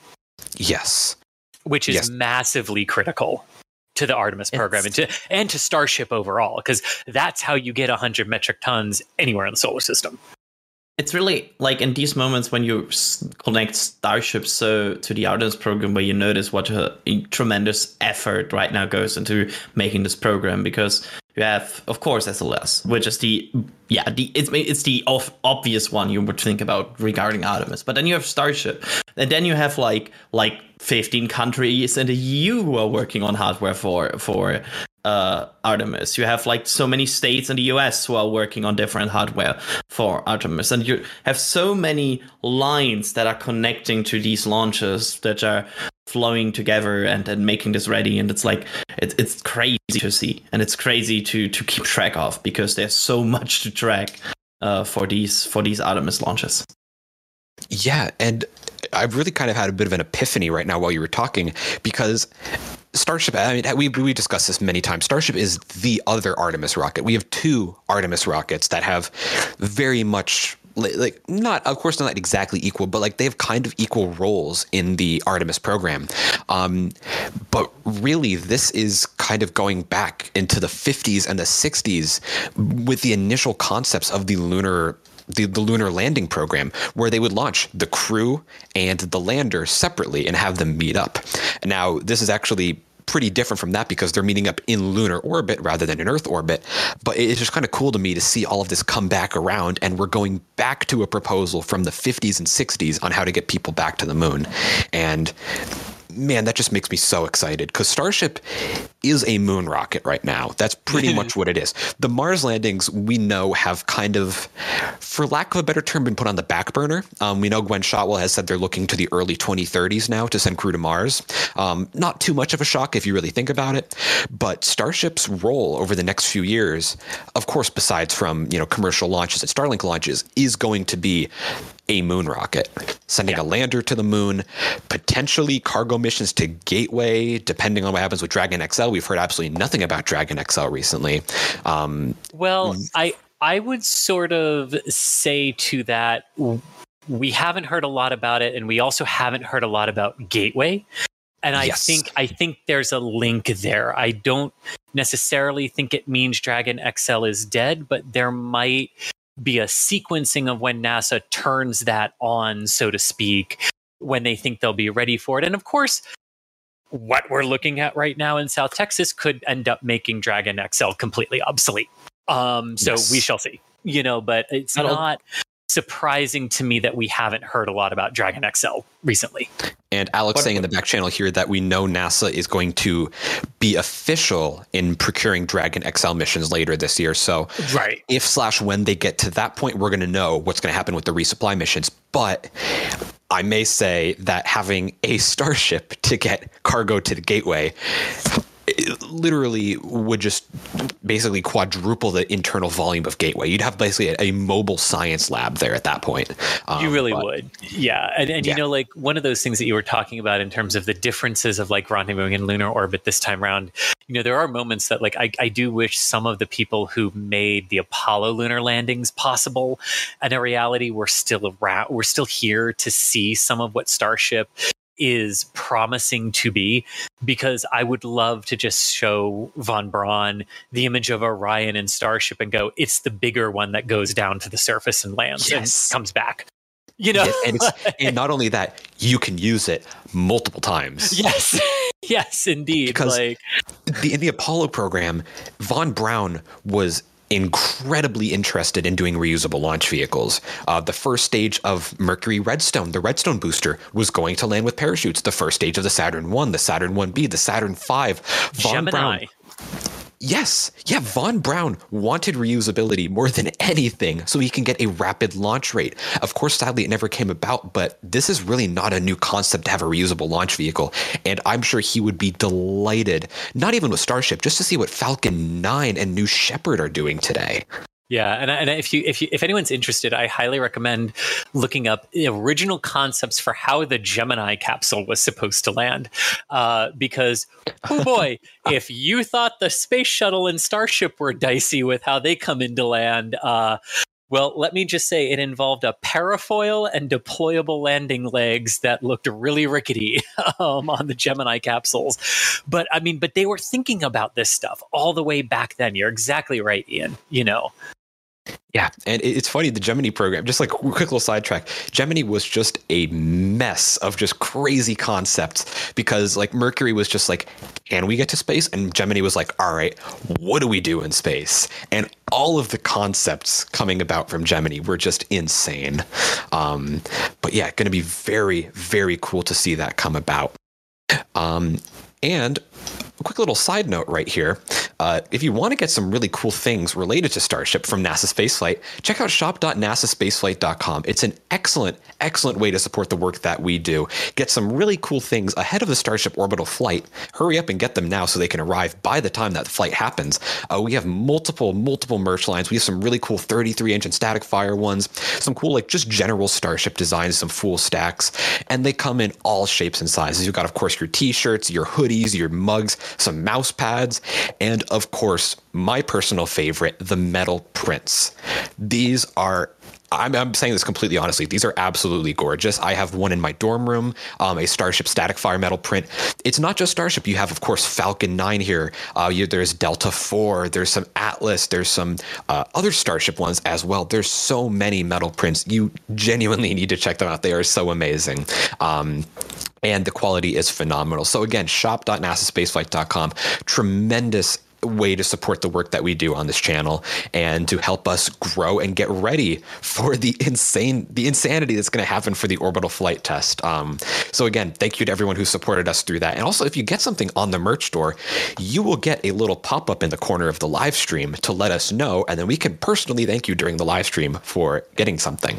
Yes. Which is yes. massively critical to the Artemis program and to, and to Starship overall, because that's how you get one hundred metric tons anywhere in the solar system. It's really like in these moments when you connect Starship so to the Artemis program, where you notice what a, a tremendous effort right now goes into making this program, because you have, of course, S L S, which is the yeah the it's it's the off, obvious one you would think about regarding Artemis, but then you have Starship, and then you have like like fifteen countries in the E U who are working on hardware for for. Uh, Artemis. You have like so many states in the U S who are working on different hardware for Artemis, and you have so many lines that are connecting to these launches that are flowing together and, and making this ready. And it's like it, it's crazy to see, and it's crazy to to keep track of, because there's so much to track uh, for these for these Artemis launches. Yeah, and I've really kind of had a bit of an epiphany right now while you were talking, because Starship, I mean, we we discussed this many times. Starship is the other Artemis rocket. We have two Artemis rockets that have very much, like, not, of course, not exactly equal, but like they have kind of equal roles in the Artemis program. Um, but really, this is kind of going back into the fifties and the sixties with the initial concepts of the lunar The, the lunar landing program, where they would launch the crew and the lander separately and have them meet up. Now, this is actually pretty different from that, because they're meeting up in lunar orbit rather than in Earth orbit. But it's just kind of cool to me to see all of this come back around, and we're going back to a proposal from the fifties and sixties on how to get people back to the moon. And man, that just makes me so excited, because Starship is a moon rocket right now. That's pretty much what it is. The Mars landings, we know, have kind of, for lack of a better term, been put on the back burner. Um, we know Gwen Shotwell has said they're looking to the early twenty thirties now to send crew to Mars. Um, not too much of a shock if you really think about it. But Starship's role over the next few years, of course, besides from, you know, commercial launches and Starlink launches, is going to be a moon rocket, sending yeah. a lander to the moon, potentially cargo missions to Gateway, depending on what happens with Dragon X L. We've heard absolutely nothing about Dragon X L recently. Um, well, I I would sort of say to that, we haven't heard a lot about it, and we also haven't heard a lot about Gateway. And I Yes. think I think there's a link there. I don't necessarily think it means Dragon X L is dead, but there might be a sequencing of when NASA turns that on, so to speak, when they think they'll be ready for it. And of course, what we're looking at right now in South Texas could end up making Dragon X L completely obsolete. Um, so Yes. we shall see. You know, but it's That'll- not surprising to me that we haven't heard a lot about Dragon X L recently. And Alex What- saying in the back channel here that we know NASA is going to be official in procuring Dragon X L missions later this year. So Right. if slash when they get to that point, we're going to know what's going to happen with the resupply missions. But I may say that having a Starship to get cargo to the Gateway it literally would just basically quadruple the internal volume of Gateway. You'd have basically a, a mobile science lab there at that point. Um, You really but- would. Yeah. And, and Yeah. you know, like one of those things that you were talking about in terms of the differences of like rendezvousing in lunar orbit this time around, you know, there are moments that like I, I do wish some of the people who made the Apollo lunar landings possible and in reality we're still around, we're still here to see some of what Starship is promising to be, because I would love to just show Von Braun the image of Orion and Starship and go, it's the bigger one that goes down to the surface and lands Yes. and comes back. You know, Yes, and, it's, and not only that, you can use it multiple times. yes, yes, indeed. Because- like, The, in the Apollo program, Von Braun was incredibly interested in doing reusable launch vehicles. Uh, the first stage of Mercury Redstone, the Redstone booster, was going to land with parachutes. The first stage of the Saturn one, the Saturn one B, the Saturn five. Von Gemini. Braun, yes, yeah, Von Braun wanted reusability more than anything so he can get a rapid launch rate. Of course, sadly, it never came about, but this is really not a new concept to have a reusable launch vehicle. And I'm sure he would be delighted, not even with Starship, just to see what Falcon nine and New Shepard are doing today. Yeah, and, and if you if you if anyone's interested, I highly recommend looking up the original concepts for how the Gemini capsule was supposed to land, uh, because oh boy, if you thought the space shuttle and Starship were dicey with how they come into land, uh, well, let me just say it involved a parafoil and deployable landing legs that looked really rickety um, on the Gemini capsules. But I mean, but they were thinking about this stuff all the way back then. You're exactly right, Ian. You know. Yeah, and it- it's funny, the Gemini program, just like a quick little sidetrack, Gemini was just a mess of just crazy concepts because like Mercury was just like, can we get to space? And Gemini was like, all right, what do we do in space? And all of the concepts coming about from Gemini were just insane. Um, but yeah, going to be very, very cool to see that come about. Um, and a quick little side note right here. Uh, if you want to get some really cool things related to Starship from NASA Spaceflight, check out shop dot nasa spaceflight dot com. It's an excellent, excellent way to support the work that we do. Get some really cool things ahead of the Starship orbital flight. Hurry up and get them now so they can arrive by the time that the flight happens. Uh, we have multiple, multiple merch lines. We have some really cool thirty-three inch and static fire ones, some cool, like just general Starship designs, some full stacks, and they come in all shapes and sizes. You've got, of course, your t-shirts, your hoodies, your mugs, some mouse pads, and of course, my personal favorite, the metal prints. These are I'm, I'm saying this completely honestly. These are absolutely gorgeous. I have one in my dorm room, um, a Starship static fire metal print. It's not just Starship. You have, of course, Falcon nine here. Uh, you, there's Delta four. There's some Atlas. There's some uh, other Starship ones as well. There's so many metal prints. You genuinely need to check them out. They are so amazing. Um, and the quality is phenomenal. So again, shop dot nasa spaceflight dot com. Tremendous way to support the work that we do on this channel and to help us grow and get ready for the insane, the insanity that's going to happen for the orbital flight test. Um, so again, thank you to everyone who supported us through that. And also, if you get something on the merch store, you will get a little pop-up in the corner of the live stream to let us know, and then we can personally thank you during the live stream for getting something.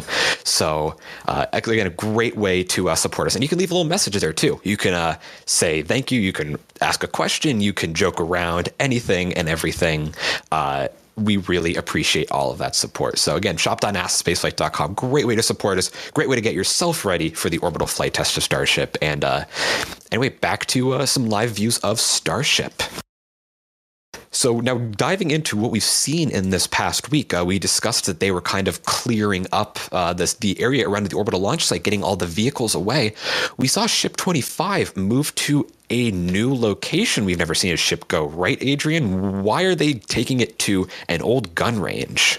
So uh, again, a great way to uh, support us. And you can leave a little message there too. You can uh, say thank you. You can ask a question. You can joke around, anything and everything. Uh, we really appreciate all of that support. So again, shop dot nasa spaceflight dot com. Great way to support us. Great way to get yourself ready for the orbital flight test of Starship. And uh, anyway, back to uh, some live views of Starship. So now diving into what we've seen in this past week, uh, we discussed that they were kind of clearing up uh, this, the area around the orbital launch site, getting all the vehicles away. We saw Ship twenty-five move to a new location. We've never seen a ship go, right, Adrian? Why are they taking it to an old gun range?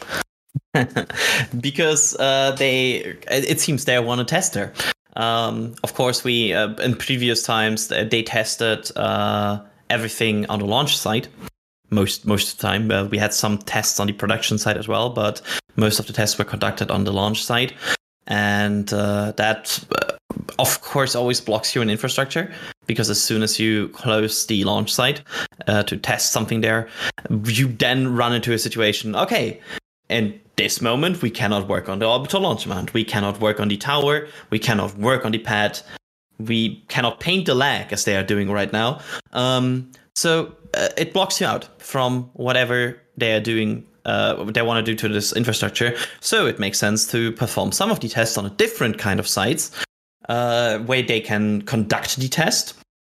Because uh, they, it seems they want to test her. Um, of course, we uh, in previous times they tested uh, everything on the launch site. Most most of the time, uh, we had some tests on the production site as well, but most of the tests were conducted on the launch site, and uh, that, uh, of course, always blocks you in infrastructure, because as soon as you close the launch site uh, to test something there, you then run into a situation. Okay, in this moment, we cannot work on the orbital launch mount. We cannot work on the tower. We cannot work on the pad. We cannot paint the lag as they are doing right now. Um, so uh, it blocks you out from whatever they are doing, uh, they want to do to this infrastructure. So it makes sense to perform some of the tests on a different kind of sites uh, where they can conduct the test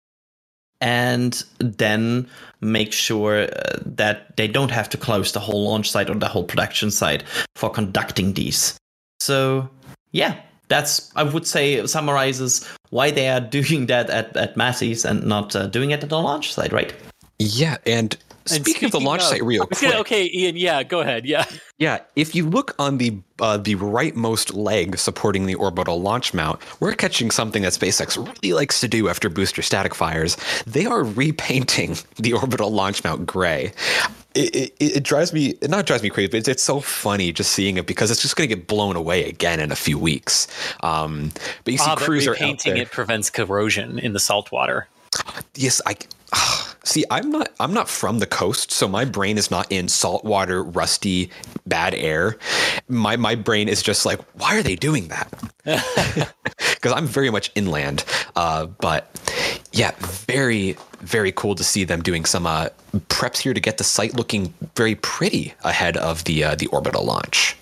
and then make sure uh, that they don't have to close the whole launch site or the whole production site for conducting these. So, yeah. That's, I would say, summarizes why they are doing that at, at Massey's and not uh, doing it at the launch site, right? Yeah, and speaking, and speaking of the launch of, site real quick. Okay, Ian, yeah, go ahead, yeah. Yeah, if you look on the uh, the rightmost leg supporting the orbital launch mount, we're catching something that SpaceX really likes to do after booster static fires. They are repainting the orbital launch mount gray. It, it, it drives me, it not drives me crazy, but it's, it's so funny just seeing it because it's just going to get blown away again in a few weeks. Um, but you see, ah, crews are out there. Repainting it prevents corrosion in the salt water. Yes, I see. I'm not. I'm not from the coast, so my brain is not in saltwater, rusty, bad air. My my brain is just like, why are they doing that? Because I'm very much inland. Uh, but yeah, very very cool to see them doing some uh, preps here to get the site looking very pretty ahead of the uh, the orbital launch.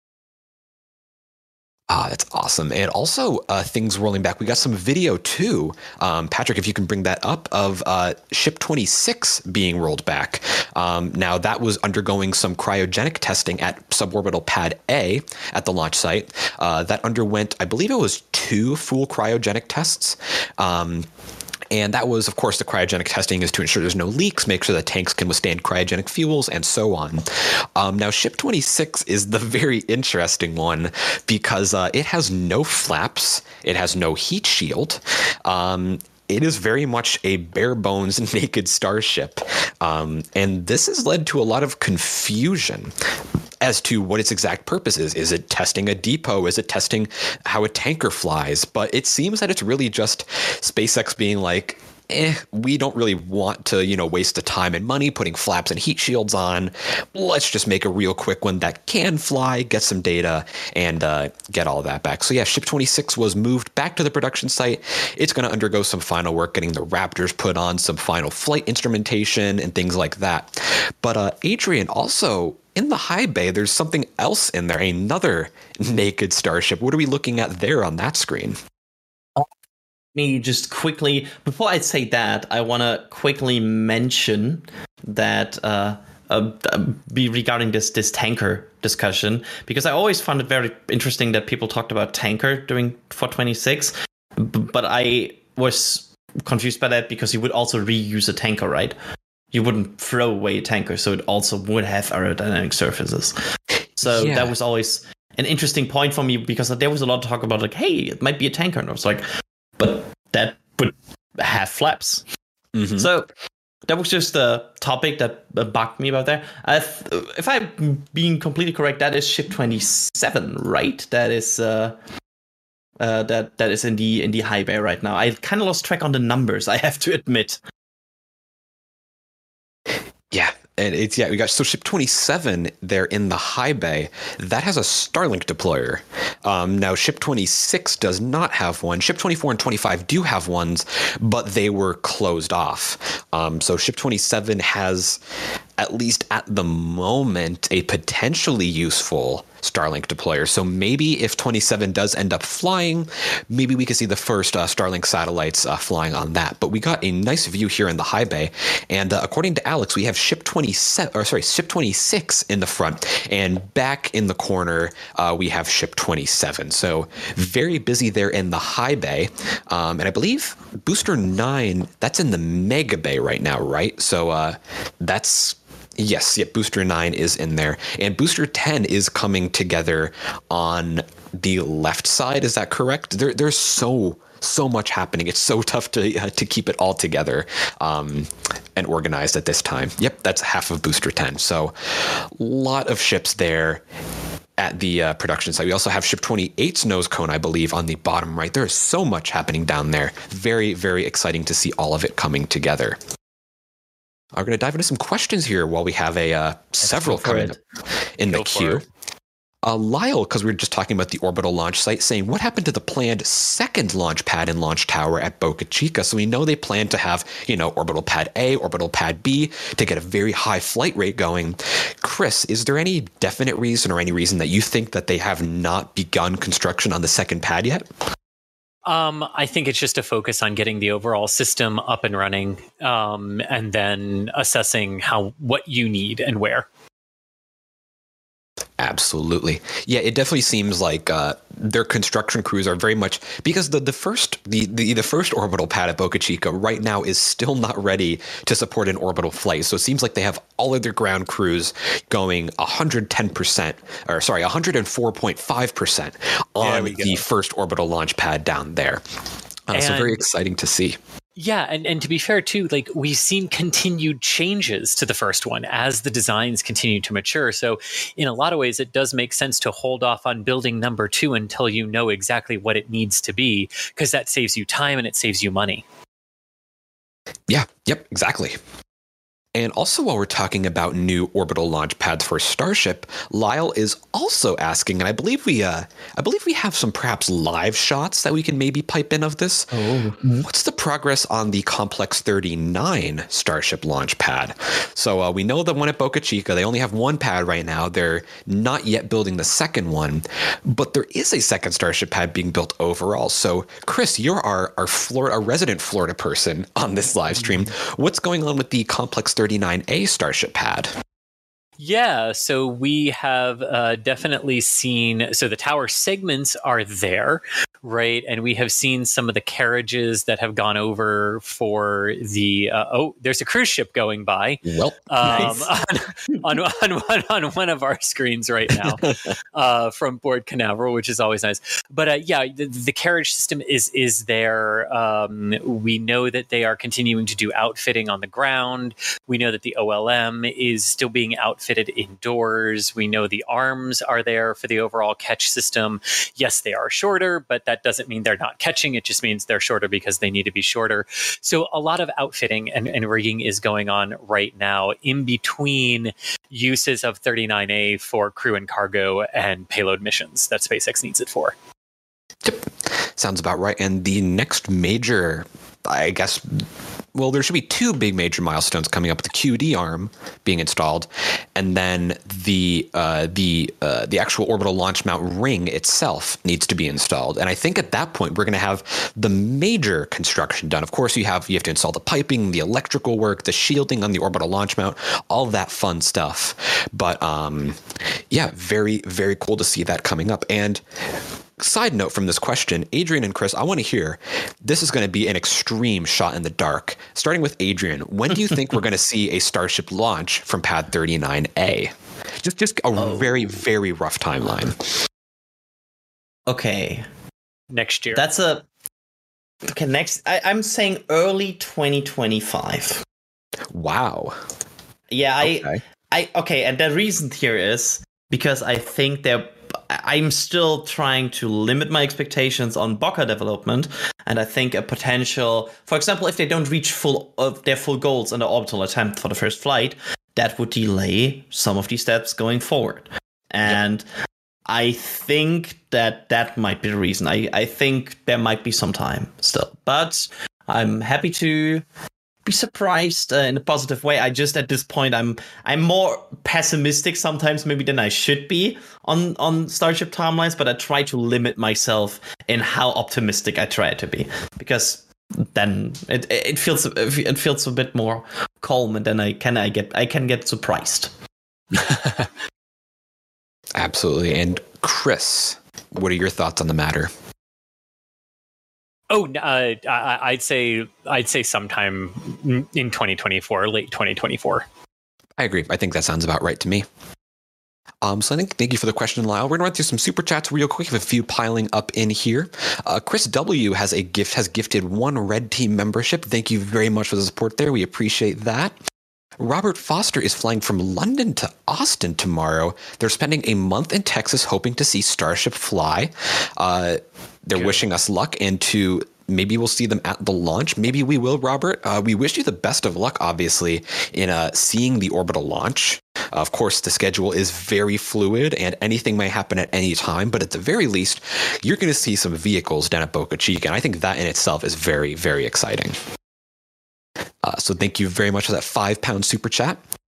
Ah, that's awesome. And also uh, things rolling back. We got some video too. Um, Patrick, if you can bring that up, of uh, Ship twenty-six being rolled back. Um, now that was undergoing some cryogenic testing at suborbital pad A at the launch site. Uh, that underwent, I believe it was two full cryogenic tests. Um, And that was, of course, the cryogenic testing is to ensure there's no leaks, make sure that tanks can withstand cryogenic fuels, and so on. Um, now, Ship twenty-six is the very interesting one because uh, it has no flaps, it has no heat shield. Um, It is very much a bare bones naked starship. Um, and this has led to a lot of confusion as to what its exact purpose is. Is it testing a depot? Is it testing how a tanker flies? But it seems that it's really just SpaceX being like, eh, we don't really want to, you know, waste the time and money putting flaps and heat shields on. Let's just make a real quick one that can fly, get some data, and uh, get all of that back. So yeah, Ship twenty-six was moved back to the production site. It's going to undergo some final work, getting the Raptors put on, some final flight instrumentation, and things like that. But uh, Adrian, also in the high bay, there's something else in there, another naked starship. What are we looking at there on that screen? Me just quickly, before I say that, I want to quickly mention that uh, uh, be regarding this this tanker discussion, because I always found it very interesting that people talked about tanker during four twenty-six, but I was confused by that because you would also reuse a tanker, right? You wouldn't throw away a tanker, so it also would have aerodynamic surfaces. So yeah. That was always an interesting point for me, because there was a lot of talk about like, hey, it might be a tanker, and I was like, but that would have flaps. Mm-hmm. So that was just a topic that bugged me about there. Uh, if I'm being completely correct, that is Ship twenty-seven, right? That is uh, uh, that that is in the in the high bay right now. I kind of lost track on the numbers, I have to admit. Yeah. And it's, yeah, we got, so Ship twenty-seven there in the high bay, that has a Starlink deployer. Um, now, Ship twenty-six does not have one. Ship twenty-four and twenty-five do have ones, but they were closed off. Um, so Ship twenty-seven has, at least at the moment, a potentially useful Starlink deployers. So maybe if twenty-seven does end up flying, maybe we could see the first uh, Starlink satellites uh, flying on that. But we got a nice view here in the high bay, and uh, according to Alex, we have ship twenty-seven, or sorry, ship twenty-six in the front, and back in the corner uh, we have ship twenty-seven. So very busy there in the high bay, um, and I believe Booster nine, that's in the mega bay right now, right? So uh, that's yes, yeah, Booster nine is in there, and Booster ten is coming together on the left side. Is that correct? There, there's so so much happening. It's so tough to uh, to keep it all together um, and organized at this time. Yep, that's half of Booster ten. So a lot of ships there at the uh, production site. We also have ship twenty-eight's nose cone, I believe, on the bottom right. There's so much happening down there. Very, very exciting to see all of it coming together. I'm going to dive into some questions here while we have a uh, several coming up in Go the queue. Uh, Lyle, because we were just talking about the orbital launch site, saying, what happened to the planned second launch pad and launch tower at Boca Chica? So we know they plan to have, you know, orbital pad A, orbital pad B to get a very high flight rate going. Chris, is there any definite reason or any reason that you think that they have not begun construction on the second pad yet? Um, I think it's just a focus on getting the overall system up and running, um, and then assessing how what you need and where. Absolutely. Yeah, it definitely seems like uh, their construction crews are very much, because the, the first the, the the first orbital pad at Boca Chica right now is still not ready to support an orbital flight. So it seems like they have all of their ground crews going one hundred ten percent, or sorry, one hundred four point five percent on the first orbital launch pad down there. Uh, so very exciting to see. Yeah, and, and to be fair, too, like we've seen continued changes to the first one as the designs continue to mature. So in a lot of ways, it does make sense to hold off on building number two until you know exactly what it needs to be, because that saves you time and it saves you money. Yeah, yep, exactly. And also, while we're talking about new orbital launch pads for Starship, Lyle is also asking, and I believe we, uh, I believe we have some perhaps live shots that we can maybe pipe in of this. Oh. What's the progress on the Complex thirty-nine Starship launch pad? So uh, we know the one at Boca Chica, they only have one pad right now. They're not yet building the second one, but there is a second Starship pad being built overall. So, Chris, you're our our Florida, our resident Florida person on this live stream. What's going on with the Complex thirty-nine A Starship pad? Yeah, so we have uh, definitely seen, so the tower segments are there, right? And we have seen some of the carriages that have gone over for the, uh, oh, there's a cruise ship going by. Well, um, nice. on, on, on, one, on one of our screens right now uh, from Board Canaveral, which is always nice. But uh, yeah, the, the carriage system is, is there. Um, we know that they are continuing to do outfitting on the ground. We know that the O L M is still being outfitted indoors. We know the arms are there for the overall catch system. Yes, they are shorter, but that doesn't mean they're not catching. It just means they're shorter because they need to be shorter. So a lot of outfitting and, and rigging is going on right now in between uses of thirty-nine A for crew and cargo and payload missions that SpaceX needs it for. Yep. Sounds about right. And the next major, I guess, well, there should be two big major milestones coming up: the Q D arm being installed, and then the uh, the uh, the actual orbital launch mount ring itself needs to be installed. And I think at that point we're going to have the major construction done. Of course, you have you have to install the piping, the electrical work, the shielding on the orbital launch mount, all that fun stuff. But um, yeah, very very cool to see that coming up. And side note from this question, Adrian and Chris, I want to hear, this is going to be an extreme shot in the dark. Starting with Adrian, when do you think we're going to see a Starship launch from Pad thirty-nine A? Just just a oh. very, very rough timeline. Okay. Next year. That's a... Okay, next... I, I'm saying early twenty twenty-five. Wow. Yeah, I... Okay. I okay, and the reason here is because I think they're... I'm still trying to limit my expectations on Boca development, and I think a potential, for example, if they don't reach full of their full goals in the orbital attempt for the first flight, that would delay some of these steps going forward. And yep. I think that that might be the reason. I, I think there might be some time still, but I'm happy to be surprised uh, in a positive way. I just at this point I'm I'm more pessimistic sometimes maybe than I should be on on Starship timelines, but I try to limit myself in how optimistic I try to be, because then it it feels it feels a bit more calm, and then I can I get I can get surprised. Absolutely. And Chris, what are your thoughts on the matter? Oh, uh, I, I'd say I'd say sometime in twenty twenty-four, late twenty twenty-four. I agree. I think that sounds about right to me. Um, so I think thank you for the question, Lyle. We're gonna run through some super chats real quick. We have a few piling up in here. Uh, Chris W has a gift has gifted one Red Team membership. Thank you very much for the support there. We appreciate that. Robert Foster is flying from London to Austin tomorrow. They're spending a month in Texas hoping to see Starship fly. Uh, they're Good. wishing us luck, and to maybe we'll see them at the launch. Maybe we will, Robert. Uh, we wish you the best of luck, obviously, in uh, seeing the orbital launch. Of course, the schedule is very fluid and anything may happen at any time, but at the very least, you're going to see some vehicles down at Boca Chica, and I think that in itself is very, very exciting. Uh, so thank you very much for that five pound super chat.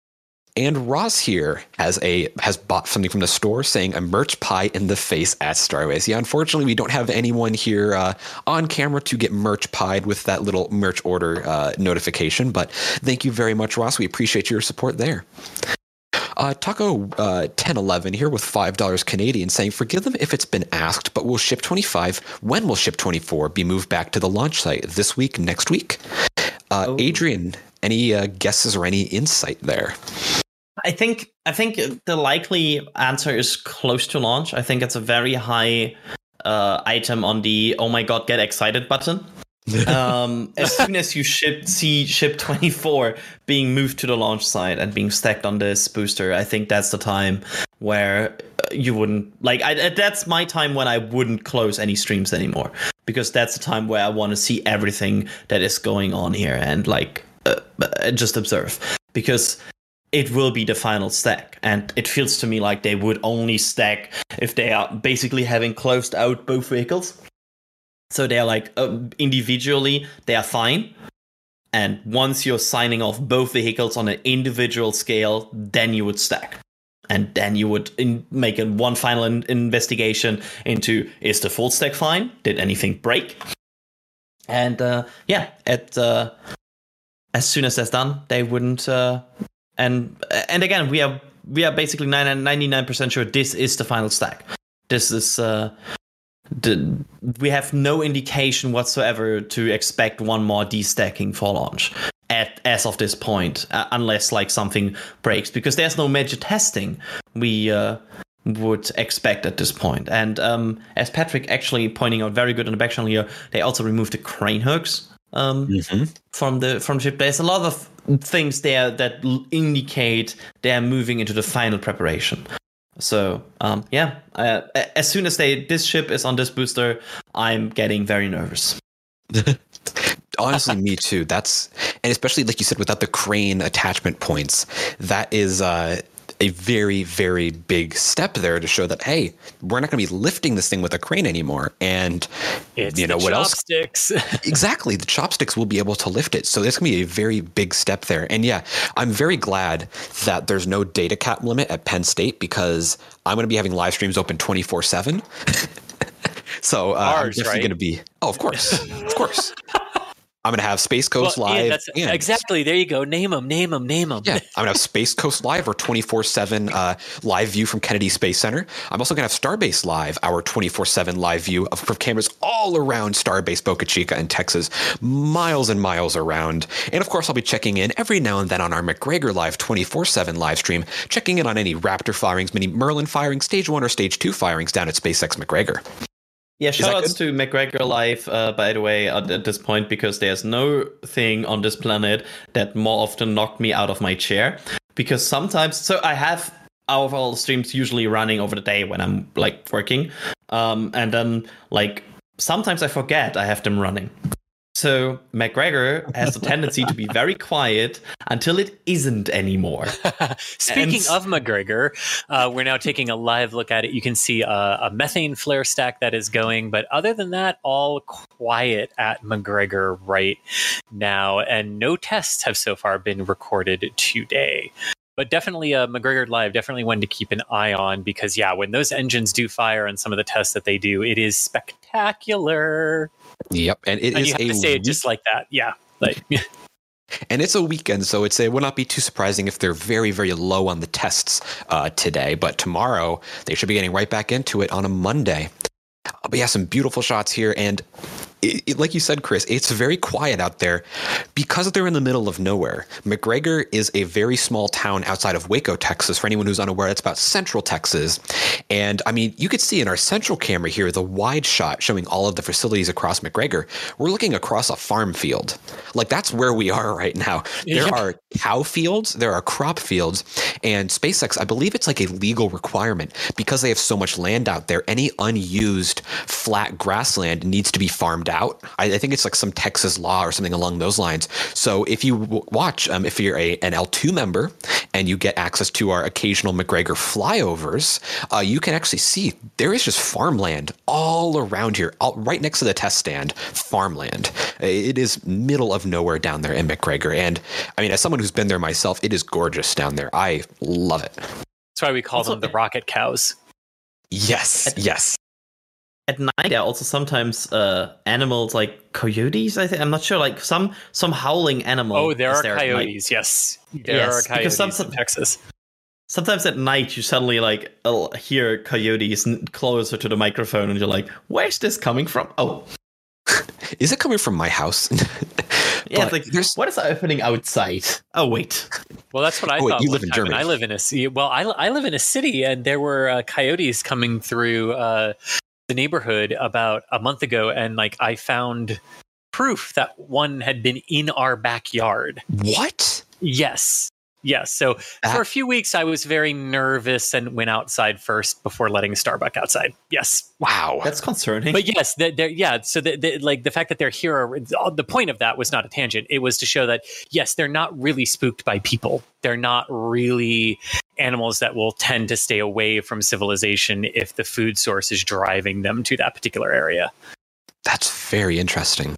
And Ross here has a has bought something from the store saying a merch pie in the face at Starways. Yeah, unfortunately, we don't have anyone here uh, on camera to get merch pied with that little merch order uh, notification. But thank you very much, Ross. We appreciate your support there. Uh, Taco uh, ten eleven here with five dollars Canadian saying, forgive them if it's been asked, but will Ship twenty-five, when will Ship twenty-four be moved back to the launch site? This week, next week? Uh, oh. Adrian, any uh, guesses or any insight there? I think I think the likely answer is close to launch. I think it's a very high uh, item on the oh my god, get excited button. um, as soon as you ship, see Ship twenty-four being moved to the launch site and being stacked on this booster, I think that's the time where you wouldn't like. I, that's my time when I wouldn't close any streams anymore, because that's the time where I want to see everything that is going on here and like uh, just observe, because it will be the final stack. And it feels to me like they would only stack if they are basically having closed out both vehicles. So they're like uh, individually, they are fine. And once you're signing off both vehicles on an individual scale, then you would stack. And then you would in, make a one final in- investigation into, is the full stack fine? Did anything break? And uh, yeah, at uh, as soon as that's done, they wouldn't... Uh, And and again, we are we are basically ninety-nine percent sure this is the final stack. This is uh, the, we have no indication whatsoever to expect one more destacking for launch at as of this point, uh, unless like something breaks, because there's no major testing we uh, would expect at this point. And um, as Patrick actually pointing out very good on the back channel here, they also removed the crane hooks um, mm-hmm. from the from the ship. There's a lot of things there that indicate they're moving into the final preparation. So um, yeah, uh, as soon as they this ship is on this booster, I'm getting very nervous. Honestly, me too. That's and especially like you said, without the crane attachment points, that is uh, a very, very big step there to show that, hey, we're not going to be lifting this thing with a crane anymore. And it's you know the what chopsticks. else? Exactly. The chopsticks will be able to lift it. So there's going to be a very big step there. And yeah, I'm very glad that there's no data cap limit at Penn State, because I'm going to be having live streams open twenty-four seven. So uh, Ours, I'm definitely right? going to be, oh, of course, of course. I'm going to have Space Coast well, Live. Ian, that's, and, exactly. There you go. Name them, name them, name them. Yeah, I'm going to have Space Coast Live, our twenty-four seven uh, live view from Kennedy Space Center. I'm also going to have Starbase Live, our twenty-four seven live view of, from cameras all around Starbase Boca Chica in Texas, miles and miles around. And of course, I'll be checking in every now and then on our McGregor Live twenty-four seven live stream, checking in on any Raptor firings, mini Merlin firings, stage one or stage two firings down at SpaceX McGregor. Yeah, shoutouts to McGregor Live, uh, by the way, at, at this point, because there's no thing on this planet that more often knocked me out of my chair. Because sometimes, so I have our all streams usually running over the day when I'm like working, um, and then like sometimes I forget I have them running. So McGregor has a tendency to be very quiet until it isn't anymore. Speaking And- of McGregor, uh, we're now taking a live look at it. You can see a, a methane flare stack that is going, but other than that, all quiet at McGregor right now, and no tests have so far been recorded today. But definitely uh, McGregor Live, definitely one to keep an eye on, because yeah, when those engines do fire on some of the tests that they do, it is spectacular. Yep, and it And is you have a to say it week- just like that. Yeah. Like and it's a weekend, so it's, it would not be too surprising if they're very, very low on the tests uh, today. But tomorrow, they should be getting right back into it on a Monday. Uh, but yeah, some beautiful shots here. And it, it, like you said, Chris, it's very quiet out there because they're in the middle of nowhere. McGregor is a very small town outside of Waco, Texas. For anyone who's unaware, it's about central Texas. And I mean, you could see in our central camera here, the wide shot showing all of the facilities across McGregor. We're looking across a farm field. Like, that's where we are right now. There Yeah. are cow fields, there are crop fields, and SpaceX, I believe it's like a legal requirement because they have so much land out there. Any unused flat grassland needs to be farmed out. I, I think it's like some Texas law or something along those lines. So if you w- watch, um, if you're a, an L two member and you get access to our occasional McGregor flyovers, uh, you can actually see there is just farmland all around here, all, right next to the test stand, farmland. It is middle of nowhere down there in McGregor. And I mean, as someone who's been there myself, it is gorgeous down there. I love it. that's why we call Also- them the rocket cows. Yes, yes. At night, there are also sometimes uh, animals like coyotes. I think I'm not sure, like some some howling animal. Oh, there is are at night. coyotes. Yes, there Yes, are because coyotes some- in Texas. Sometimes at night, you suddenly like uh, hear coyotes n- closer to the microphone, and you're like, "Where's this coming from?" Oh, Is it coming from my house? yeah. But It's like, there's- what is happening outside? Oh, wait. Well, that's what I Oh, wait, thought. you one live in time, and Germany. I live in a city. Well, I, I live in a city, and there were uh, coyotes coming through uh, the neighborhood about a month ago, and like I found proof that one had been in our backyard. What? Yes. Yes. So That- for a few weeks, I was very nervous and went outside first before letting Starbuck outside. Yes. Wow. That's concerning. But yes, they're, they're, yeah. So the, the, like the fact that they're here, are, the point of that was not a tangent. It was to show that yes, they're not really spooked by people. They're not really animals that will tend to stay away from civilization if the food source is driving them to that particular area. That's very interesting.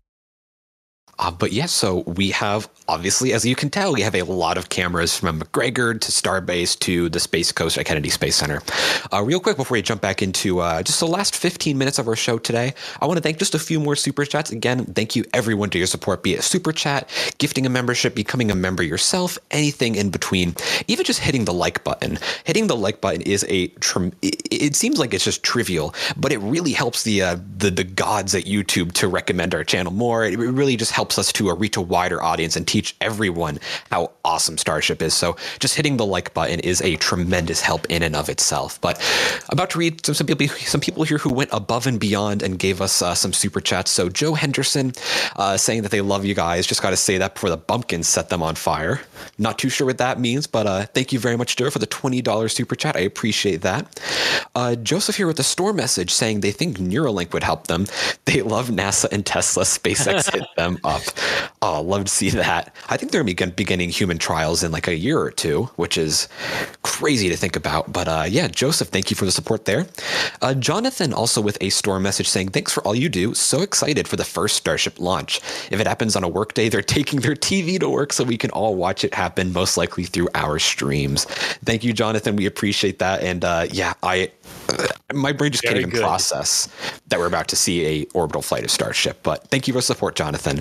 Uh, but yes, so we have, obviously, as you can tell, we have a lot of cameras from McGregor to Starbase to the Space Coast at Kennedy Space Center. Uh, real quick, before we jump back into uh, just the last fifteen minutes of our show today, I want to thank just a few more super chats. Again, thank you everyone to your support, be it super chat, gifting a membership, becoming a member yourself, anything in between, even just hitting the like button. Hitting the like button is a, trim- it, it seems like it's just trivial, but it really helps the, uh, the, the gods at YouTube to recommend our channel more. It really just helps us to uh, reach a wider audience and teach everyone how awesome Starship is. So just hitting the like button is a tremendous help in and of itself. But about to read some, some people some people here who went above and beyond and gave us uh, some super chats. So Joe Henderson uh, saying that they love you guys. Just got to say that before the bumpkins set them on fire. Not too sure what that means, but uh, thank you very much, Joe, for the twenty dollars super chat. I appreciate that. Uh, Joseph here with a store message saying they think Neuralink would help them. They love NASA and Tesla. SpaceX hit them up. Oh, love to see that. I think they're begin- beginning human trials in like a year or two, which is crazy to think about. But uh, yeah, Joseph, thank you for the support there. Uh, Jonathan also with a store message saying, thanks for all you do. So excited for the first Starship launch. If it happens on a work day, they're taking their T V to work so we can all watch it happen, most likely through our streams. Thank you, Jonathan. We appreciate that. And uh, yeah, I uh, my brain just Very can't even good. process that we're about to see a orbital flight of Starship. But thank you for the support, Jonathan.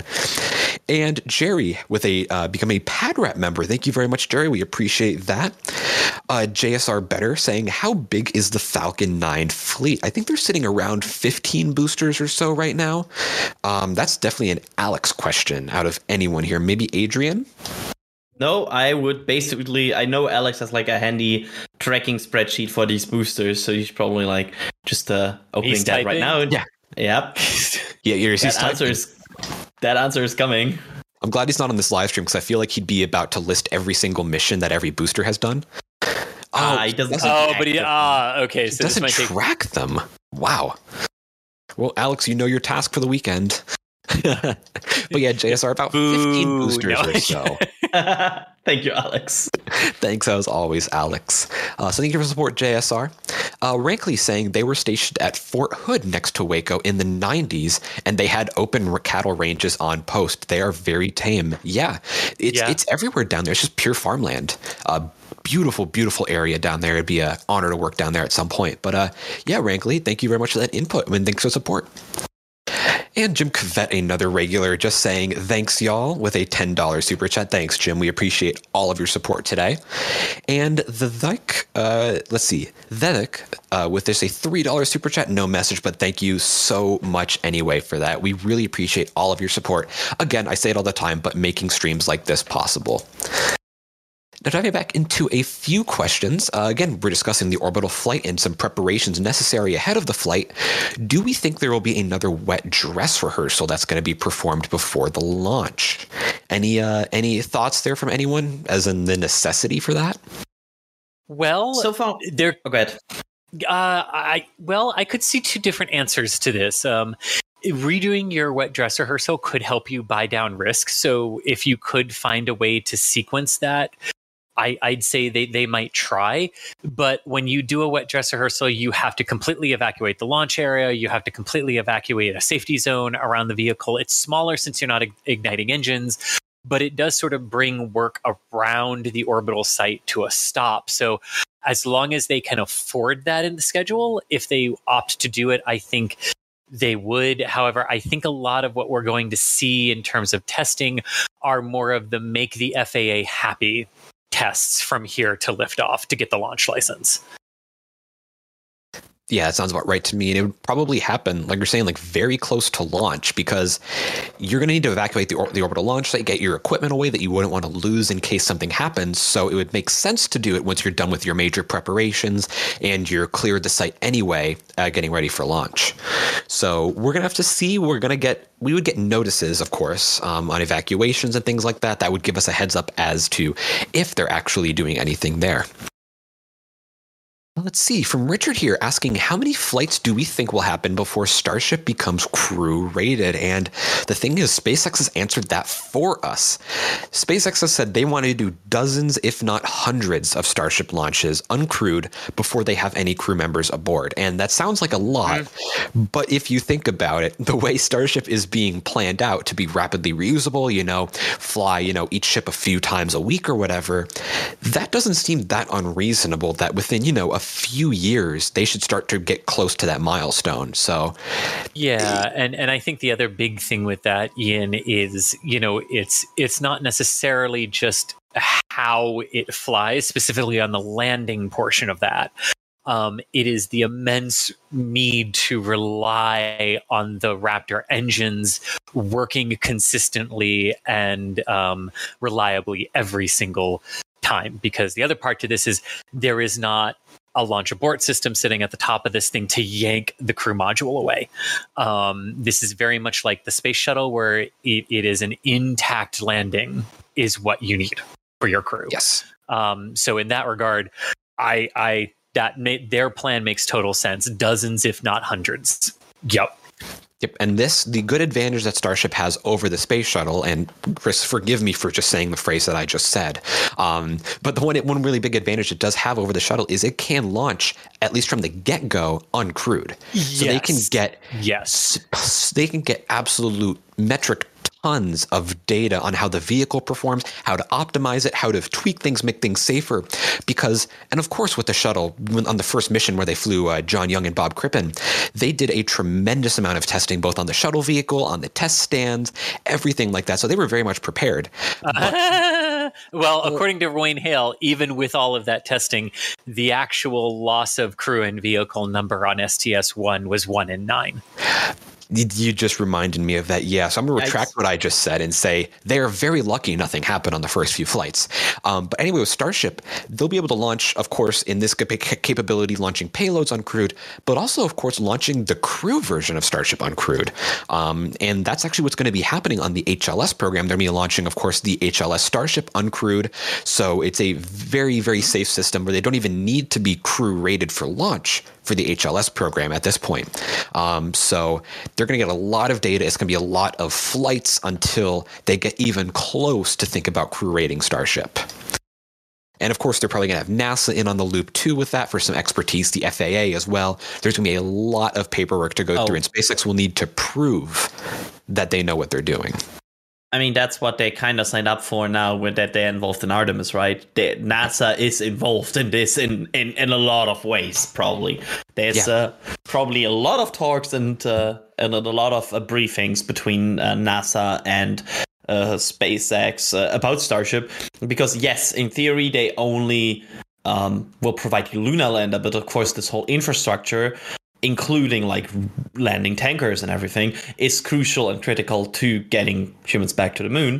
And Jerry with a uh, become a PadRat member. Thank you very much, Jerry. We appreciate that. Uh, J S R Better saying, how big is the Falcon nine fleet? I think they're sitting around fifteen boosters or so right now. Um, that's definitely an Alex question out of anyone here. Maybe Adrian? No, I would basically. I know Alex has like a handy tracking spreadsheet for these boosters, so he's probably like just uh, opening He's that right typing? now. Yeah. Yep. Yeah, he's That typing. answer is that answer is coming. I'm glad he's not on this live stream because I feel like he'd be about to list every single mission that every booster has done. Ah, he doesn't- Oh, but he, active. ah, okay. He So this doesn't might take. track them. Wow. Well, Alex, you know your task for the weekend. But yeah, J S R, about fifteen Boo. boosters No. or so. Thank you, Alex. Thanks as always, Alex. Uh, so thank you for support, J S R. Uh, Rankley saying they were stationed at Fort Hood next to Waco in the nineties, and they had open r- cattle ranges on post. They are very tame. Yeah, it's Yeah. it's everywhere down there. It's just pure farmland. Uh, beautiful, beautiful area down there. It'd be an honor to work down there at some point. But uh, yeah, Rankley, thank you very much for that input, and thanks for support. And Jim Cavett, another regular, just saying, thanks, y'all, with a ten dollars super chat. Thanks, Jim. We appreciate all of your support today. And the Vivek, uh, let's see, Vivek, uh, with this, a three dollars super chat, no message, but thank you so much anyway for that. We really appreciate all of your support. Again, I say it all the time, but making streams like this possible. Now, diving back into a few questions. Uh, again, we're discussing the orbital flight and some preparations necessary ahead of the flight. Do we think there will be another wet dress rehearsal that's going to be performed before the launch? Any uh, any thoughts there from anyone, as in the necessity for that? Well, So far, there. oh, go ahead. Uh, I well, I could see two different answers to this. Um, redoing your wet dress rehearsal could help you buy down risk. So if you could find a way to sequence that, I, I'd say they, they might try. But when you do a wet dress rehearsal, you have to completely evacuate the launch area. You have to completely evacuate a safety zone around the vehicle. It's smaller since you're not igniting engines, but it does sort of bring work around the orbital site to a stop. So as long as they can afford that in the schedule, if they opt to do it, I think they would. However, I think a lot of what we're going to see in terms of testing are more of the make the F A A happy tests from here to liftoff to get the launch license. Yeah, it sounds about right to me. And it would probably happen, like you're saying, like very close to launch, because you're going to need to evacuate the, or- the orbital launch site, get your equipment away that you wouldn't want to lose in case something happens. So it would make sense to do it once you're done with your major preparations and you're cleared the site anyway, uh, getting ready for launch. So we're going to have to see. We're going to get, we would get notices, of course, um, on evacuations and things like that. That would give us a heads up as to if they're actually doing anything there. Let's see, from Richard here asking, how many flights do we think will happen before Starship becomes crew rated? And the thing is, SpaceX has answered that for us. SpaceX has said they want to do dozens, if not hundreds, of Starship launches uncrewed before they have any crew members aboard. And that sounds like a lot, mm-hmm. but if you think about it, the way Starship is being planned out to be rapidly reusable, you know, fly, you know, each ship a few times a week or whatever, that doesn't seem that unreasonable that within, you know, a few years they should start to get close to that milestone. So yeah, and and I think the other big thing with that, Ian, is, you know, it's it's not necessarily just how it flies, specifically on the landing portion of that. Um, it is the immense need to rely on the Raptor engines working consistently and um, reliably every single time. Because the other part to this is there is not a launch abort system sitting at the top of this thing to yank the crew module away. Um, this is very much like the space shuttle, where it, it is an intact landing is what you need for your crew. Yes. Um, so in that regard, I, I that ma- their plan makes total sense. Dozens, if not hundreds. Yep. Yep. And this, the good advantage that Starship has over the space shuttle, and Chris, forgive me for just saying the phrase that I just said, um, but the one one really big advantage it does have over the shuttle is it can launch, at least from the get-go, uncrewed. Yes. So they can get yes, they can get absolute metric tons of data on how the vehicle performs, how to optimize it, how to tweak things, make things safer. Because, and of course, with the shuttle, when, on the first mission where they flew uh, John Young and Bob Crippen, they did a tremendous amount of testing, both on the shuttle vehicle, on the test stands, everything like that. So they were very much prepared. But, uh, well, according to Wayne Hale, even with all of that testing, the actual loss of crew and vehicle number on S T S one was one in nine. You just reminded me of that. Yeah. So I'm going to retract what I just said and say they're very lucky nothing happened on the first few flights. Um, but anyway, with Starship, they'll be able to launch, of course, in this capability, launching payloads uncrewed, but also, of course, launching the crew version of Starship uncrewed. Um, and that's actually what's going to be happening on the H L S program. They're going to be launching, of course, the H L S Starship uncrewed. So it's a very, very safe system where they don't even need to be crew rated for launch for the H L S program at this point. Um, so they're going to get a lot of data. It's going to be a lot of flights until they get even close to think about crew rating Starship. And of course, they're probably going to have NASA in on the loop too with that for some expertise, the F A A as well. There's going to be a lot of paperwork to go oh. through, and SpaceX will need to prove that they know what they're doing. I mean, that's what they kind of signed up for now with that they're involved in Artemis, right? They, NASA is involved in this in, in, in a lot of ways, probably. There's yeah. uh, probably a lot of talks and, uh, and a lot of uh, briefings between uh, NASA and uh, SpaceX uh, about Starship. Because, yes, in theory, they only um, will provide the lunar lander, but of course, this whole infrastructure, including like landing tankers and everything, is crucial and critical to getting humans back to the moon.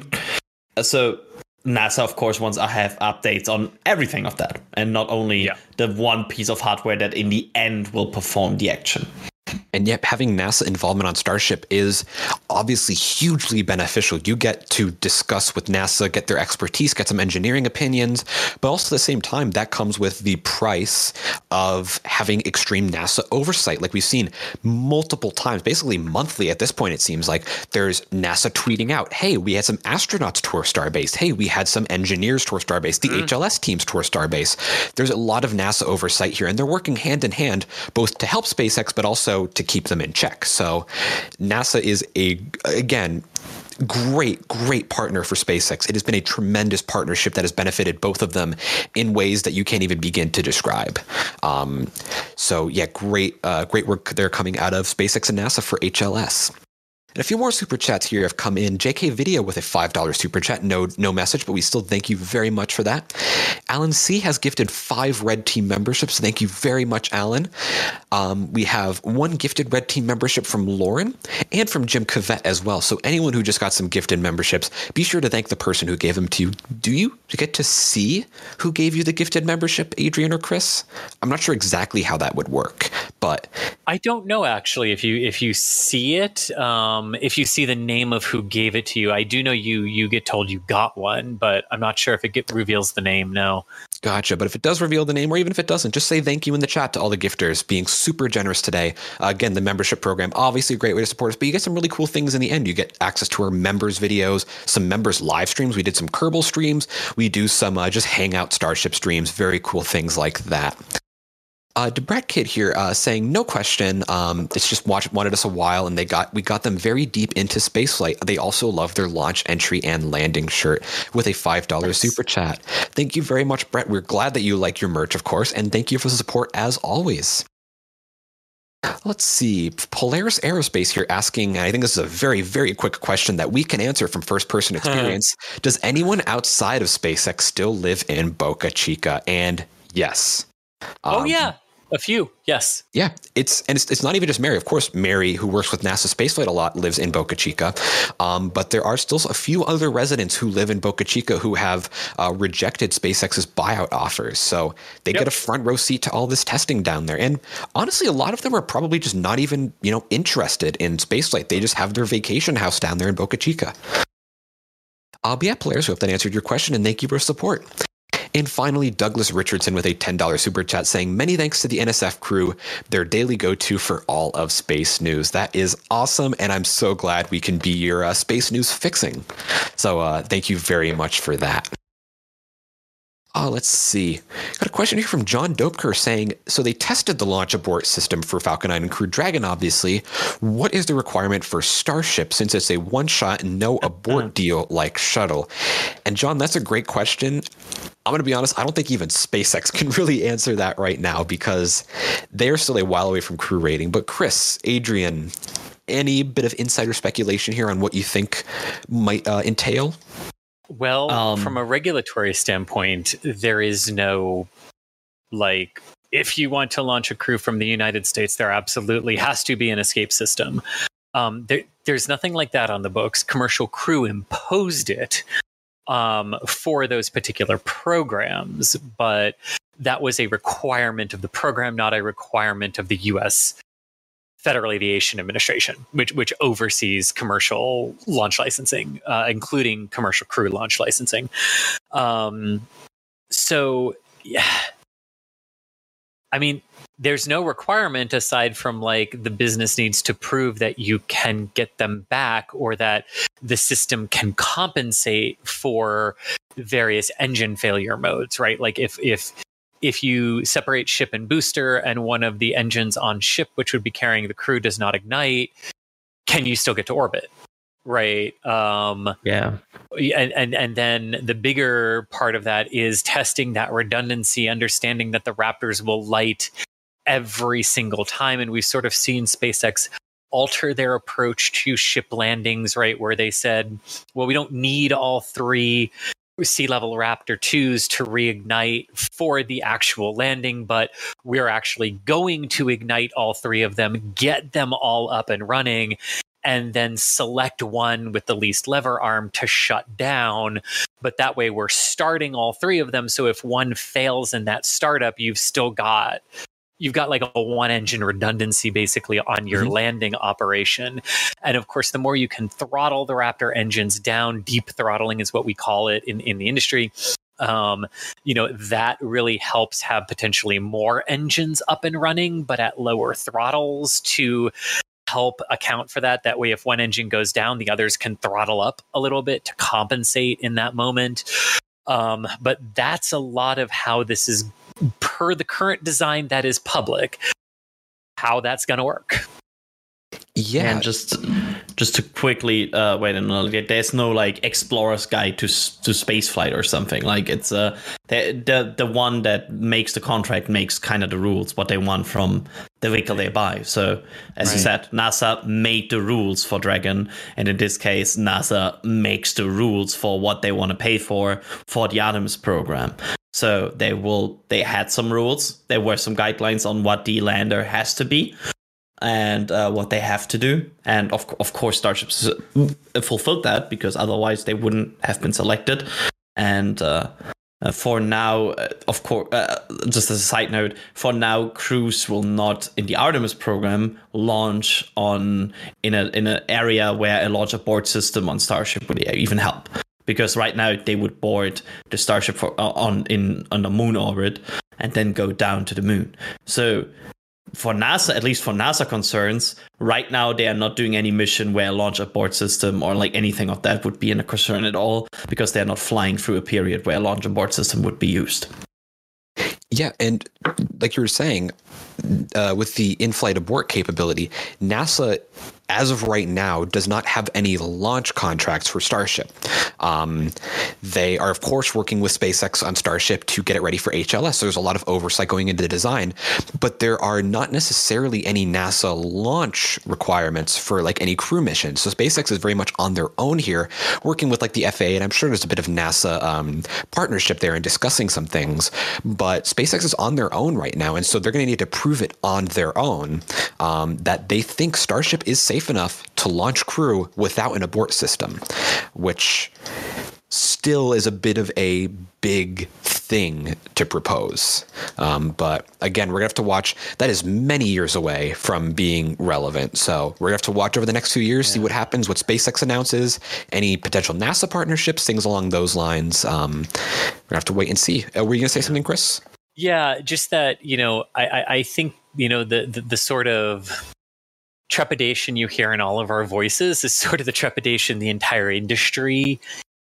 So NASA, of course, wants to have updates on everything of that, and not only yeah. the one piece of hardware that in the end will perform the action. And yet having NASA involvement on Starship is obviously hugely beneficial. You get to discuss with NASA, get their expertise, get some engineering opinions, but also at the same time, that comes with the price of having extreme NASA oversight. Like we've seen multiple times, basically monthly at this point, it seems like there's NASA tweeting out, hey, we had some astronauts tour Starbase. Hey, we had some engineers tour Starbase. The mm. H L S teams tour Starbase. There's a lot of NASA oversight here, and they're working hand in hand, both to help SpaceX, but also to keep them in check. So NASA is a, again, great, great partner for SpaceX. It has been a tremendous partnership that has benefited both of them in ways that you can't even begin to describe. Um, so yeah, great, uh, great work there coming out of SpaceX and NASA for H L S. And a few more super chats here have come in. J K Video with a five dollars super chat. No, no message, but we still thank you very much for that. Alan C has gifted five Red Team memberships. Thank you very much, Alan. Um, we have one gifted Red Team membership from Lauren and from Jim Cavett as well. So anyone who just got some gifted memberships, be sure to thank the person who gave them to you. Do you get to see who gave you the gifted membership, Adrian or Chris? I'm not sure exactly how that would work, but I don't know actually. If you if you see it. Um... If you see the name of who gave it to you, I do know you you get told you got one, but I'm not sure if it get, reveals the name. No. Gotcha. But if it does reveal the name, or even if it doesn't, just say thank you in the chat to all the gifters being super generous today. Uh, again, the membership program, obviously a great way to support us, but you get some really cool things in the end. You get access to our members videos, some members live streams. We did some Kerbal streams. We do some uh, just hangout Starship streams, very cool things like that. Uh, Debrat Kid here uh, saying, no question. Um, it's just watch, wanted us a while, and they got we got them very deep into spaceflight. They also love their launch, entry, and landing shirt with a five dollars super chat. Thank you very much, Brett. We're glad that you like your merch, of course, and thank you for the support as always. Let's see. Polaris Aerospace here asking, and I think this is a very, very quick question that we can answer from first-person experience. Does anyone outside of SpaceX still live in Boca Chica? And yes. Oh, um, yeah. A few, yes. Yeah, it's and it's, it's not even just Mary. Of course, Mary, who works with NASA Spaceflight a lot, lives in Boca Chica. Um, but there are still a few other residents who live in Boca Chica who have uh, rejected SpaceX's buyout offers. So they yep. get a front row seat to all this testing down there. And honestly, a lot of them are probably just not even, you know, interested in spaceflight. They just have their vacation house down there in Boca Chica. Uh, but yeah, Polaris, we hope that answered your question, and thank you for support. And finally, Douglas Richardson with a ten dollars super chat saying, many thanks to the N S F crew, their daily go-to for all of space news. That is awesome, and I'm so glad we can be your uh, space news fixing. So uh, thank you very much for that. Oh, let's see. Got a question here from John Dopeker saying, so they tested the launch abort system for Falcon nine and Crew Dragon, obviously. What is the requirement for Starship since it's a one-shot, no abort deal like Shuttle? And John, that's a great question. I'm going to be honest, I don't think even SpaceX can really answer that right now because they're still a while away from crew rating. But Chris, Adrian, any bit of insider speculation here on what you think might uh, entail? Well, um, from a regulatory standpoint, there is no, like, if you want to launch a crew from the United States, there absolutely has to be an escape system. Um, there, there's nothing like that on the books. Commercial Crew imposed it um, for those particular programs, but that was a requirement of the program, not a requirement of the U S Federal Aviation Administration, which which oversees commercial launch licensing, uh, including commercial crew launch licensing. Um, so, yeah, I mean, there's no requirement aside from like the business needs to prove that you can get them back or that the system can compensate for various engine failure modes, right? Like if if if you separate ship and booster and one of the engines on ship, which would be carrying the crew, does not ignite, can you still get to orbit? Right. Um, yeah. And, and and then the bigger part of that is testing that redundancy, understanding that the Raptors will light every single time. And we've sort of seen SpaceX alter their approach to ship landings, right? Where they said, well, we don't need all three sea level Raptor twos to reignite for the actual landing, but we're actually going to ignite all three of them, get them all up and running, and then select one with the least lever arm to shut down. But that way we're starting all three of them. So if one fails in that startup, you've still got you've got like a one engine redundancy basically on your mm-hmm. landing operation. And of course, the more you can throttle the Raptor engines down, deep throttling is what we call it in, in the industry. Um, you know, that really helps have potentially more engines up and running, but at lower throttles to help account for that. That way, if one engine goes down, the others can throttle up a little bit to compensate in that moment. Um, but that's a lot of how this is, per the current design that is public, how that's going to work. Yeah, and just just to quickly uh, wait a minute. There's no like explorer's guide to to spaceflight or something. Like it's uh, the the the one that makes the contract makes kind of the rules, what they want from the vehicle they buy. So as right. you said, NASA made the rules for Dragon, and in this case, NASA makes the rules for what they want to pay for for the Artemis program. So they will they had some rules. There were some guidelines on what the lander has to be and uh, what they have to do. And of of course, Starship fulfilled that, because otherwise they wouldn't have been selected. And uh, uh, for now, uh, of course, uh, just as a side note, for now, crews will not in the Artemis program launch on in a in an area where a launch abort system on Starship would even help. Because right now they would board the Starship for, uh, on in on the moon orbit and then go down to the moon. So for NASA, at least for NASA concerns, right now they are not doing any mission where a launch abort system or like anything of that would be in a concern at all, because they're not flying through a period where a launch abort system would be used. Yeah, and like you were saying, uh, with the in-flight abort capability, NASA, as of right now, does not have any launch contracts for Starship. Um, they are, of course, working with SpaceX on Starship to get it ready for H L S. So there's a lot of oversight going into the design, but there are not necessarily any NASA launch requirements for like any crew missions. So SpaceX is very much on their own here, working with like the F A A, and I'm sure there's a bit of NASA um, partnership there and discussing some things, but SpaceX is on their own right now, and so they're going to need to prove it on their own um, that they think Starship is safe enough to launch crew without an abort system, which still is a bit of a big thing to propose. Um, but again, we're gonna have to watch. That is many years away from being relevant. So we're gonna have to watch over the next few years, yeah. see what happens, what SpaceX announces, any potential NASA partnerships, things along those lines. Um, we're gonna have to wait and see. Uh, were you gonna say something, Chris? Yeah, just that, you know, I, I, I think, you know, the, the, the sort of trepidation you hear in all of our voices is sort of the trepidation the entire industry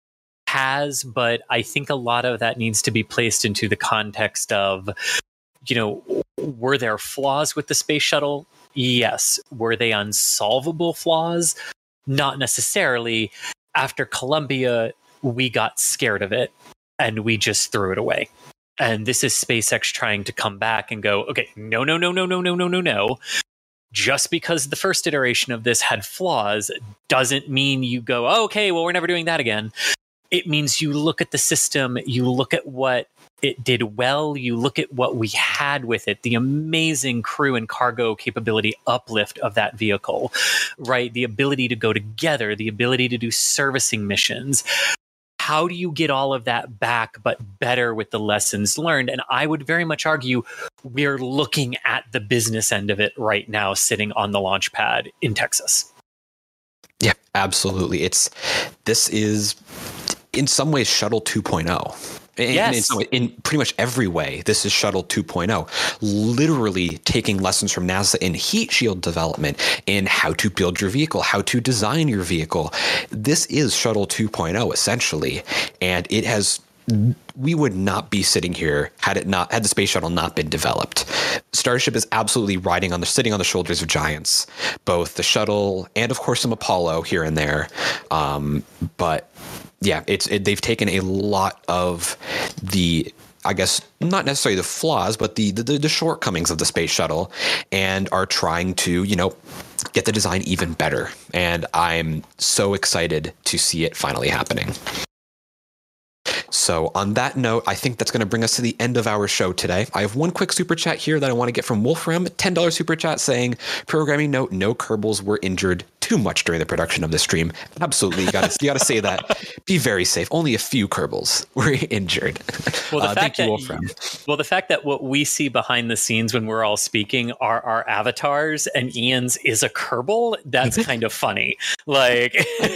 has, but I think a lot of that needs to be placed into the context of, you know, were there flaws with the space shuttle? Yes. Were they unsolvable flaws? Not necessarily. After Columbia, we got scared of it and we just threw it away. And this is SpaceX trying to come back and go, okay, no, no, no, no, no, no, no, no, no. Just because the first iteration of this had flaws doesn't mean you go, oh, okay, well, we're never doing that again. It means you look at the system, you look at what it did well, you look at what we had with it, the amazing crew and cargo capability uplift of that vehicle, right? The ability to go together, the ability to do servicing missions. How do you get all of that back, but better with the lessons learned? And I would very much argue we're looking at the business end of it right now, sitting on the launch pad in Texas. Yeah, absolutely. It's this is in some ways Shuttle two point oh. In, yes. in, in pretty much every way, this is Shuttle two point oh, literally taking lessons from NASA in heat shield development, in how to build your vehicle, how to design your vehicle. This is Shuttle two point oh, essentially, and it has we would not be sitting here had it not had the space shuttle not been developed. Starship is absolutely riding on the sitting on the shoulders of giants, both the shuttle and of course some Apollo here and there. Um, but yeah, it's it, they've taken a lot of the, I guess, not necessarily the flaws, but the, the the shortcomings of the space shuttle, and are trying to, you know, get the design even better. And I'm so excited to see it finally happening. So on that note, I think that's going to bring us to the end of our show today. I have one quick super chat here that I want to get from Wolfram, ten dollars super chat saying, programming note, no Kerbals were injured too much during the production of the stream. Absolutely. You got to you got to say that. Be very safe. Only a few Kerbals were injured. Well, the uh, fact thank you, that Wolfram. you, well, the fact that what we see behind the scenes when we're all speaking are our avatars and Ian's is a Kerbal, that's kind of funny. Like...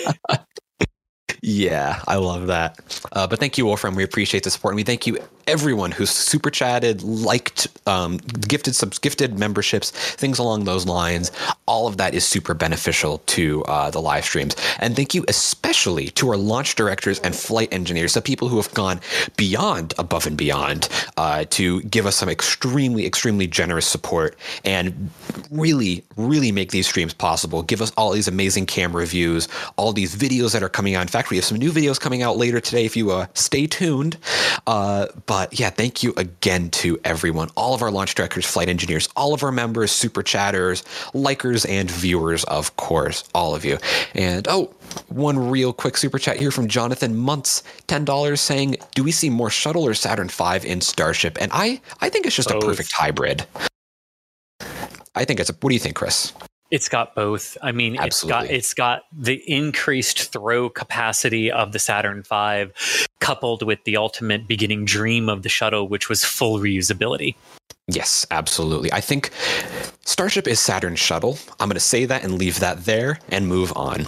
Yeah, I love that. Uh, but thank you, Wolfram. We appreciate the support. And we thank you, everyone who's super chatted, liked, um, gifted subs, gifted memberships, things along those lines. All of that is super beneficial to uh, the live streams. And thank you especially to our launch directors and flight engineers, the people who have gone beyond, above and beyond, uh, to give us some extremely, extremely generous support and really, really make these streams possible. Give us all these amazing camera views, all these videos that are coming out. In fact, we have some new videos coming out later today if you uh, stay tuned. Uh, but yeah, thank you again to everyone, all of our launch directors, flight engineers, all of our members, super chatters, likers, and viewers, of course, all of you. And oh, one real quick super chat here from Jonathan Muntz, ten dollars saying, do we see more Shuttle or Saturn five in Starship? And I, I think it's just Both. a perfect hybrid. I think it's a, what do you think, Chris? It's got both. I mean, Absolutely. it's got it's got the increased throw capacity of the Saturn five, coupled with the ultimate beginning dream of the shuttle, which was full reusability. Yes, absolutely. I think Starship is Saturn's shuttle. I'm going to say that and leave that there and move on.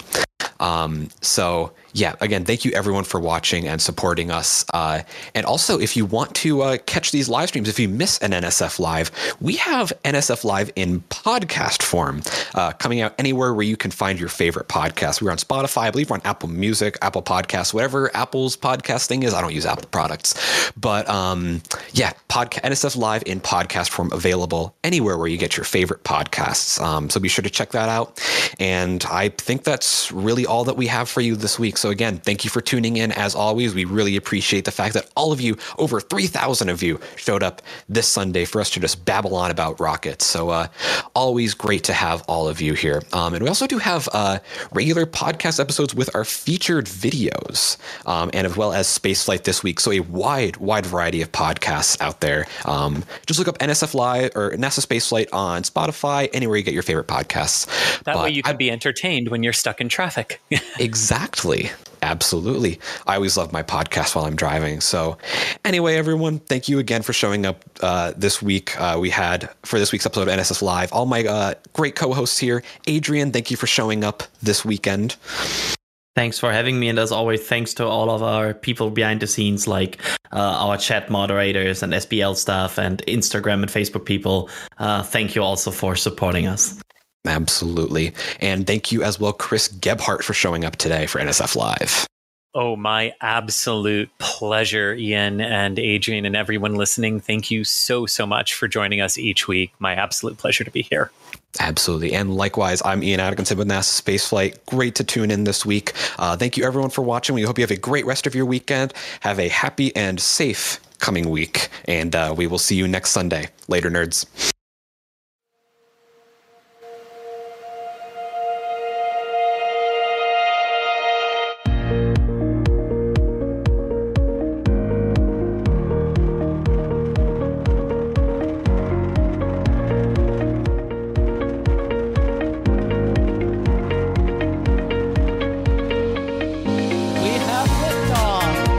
Um, so yeah, again, thank you everyone for watching and supporting us. Uh, and also, if you want to uh, catch these live streams, if you miss an N S F Live, we have N S F Live in podcast form, uh, coming out anywhere where you can find your favorite podcast. We're on Spotify. I believe we're on Apple Music, Apple Podcasts, whatever Apple's podcast thing is. I don't use Apple products, but um, yeah, podca- N S F Live in podcast form available anywhere where you get your favorite podcasts. Um, so be sure to check that out. And I think that's really all that we have for you this week. So again, thank you for tuning in. As always, we really appreciate the fact that all of you, over three thousand of you, showed up this Sunday for us to just babble on about rockets. So uh, always great to have all of you here. Um, and we also do have uh, regular podcast episodes with our featured videos, um, and as well as Spaceflight this week. So a wide, wide variety of podcasts out there. Um, just look up N S F Live or NASA Spaceflight on Spotify, anywhere you get your favorite podcasts. That But way you can I- be entertained when you're stuck in traffic. Exactly. Absolutely. I always love my podcast while I'm driving. So anyway, everyone, thank you again for showing up uh, this week. Uh, we had, for this week's episode of N S S Live, all my uh, great co-hosts here. Adrian, thank you for showing up this weekend. Thanks for having me. And as always, thanks to all of our people behind the scenes, like uh, our chat moderators and S B L staff and Instagram and Facebook people. Uh, thank you also for supporting us. Absolutely. And thank you as well, Chris Gebhardt, for showing up today for N S F Live. Oh, my absolute pleasure, Ian and Adrian and everyone listening. Thank you so, so much for joining us each week. My absolute pleasure to be here. Absolutely. And likewise, I'm Ian Atkinson with NASA Spaceflight. Great to tune in this week. Uh, thank you, everyone, for watching. We hope you have a great rest of your weekend. Have a happy and safe coming week. And uh, we will see you next Sunday. Later, nerds.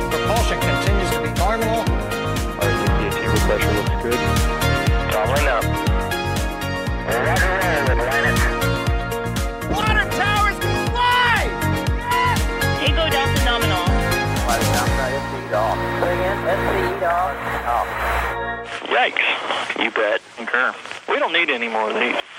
Pressure looks good. Tolerant up. Yikes. You bet. Okay. We don't need any more of these.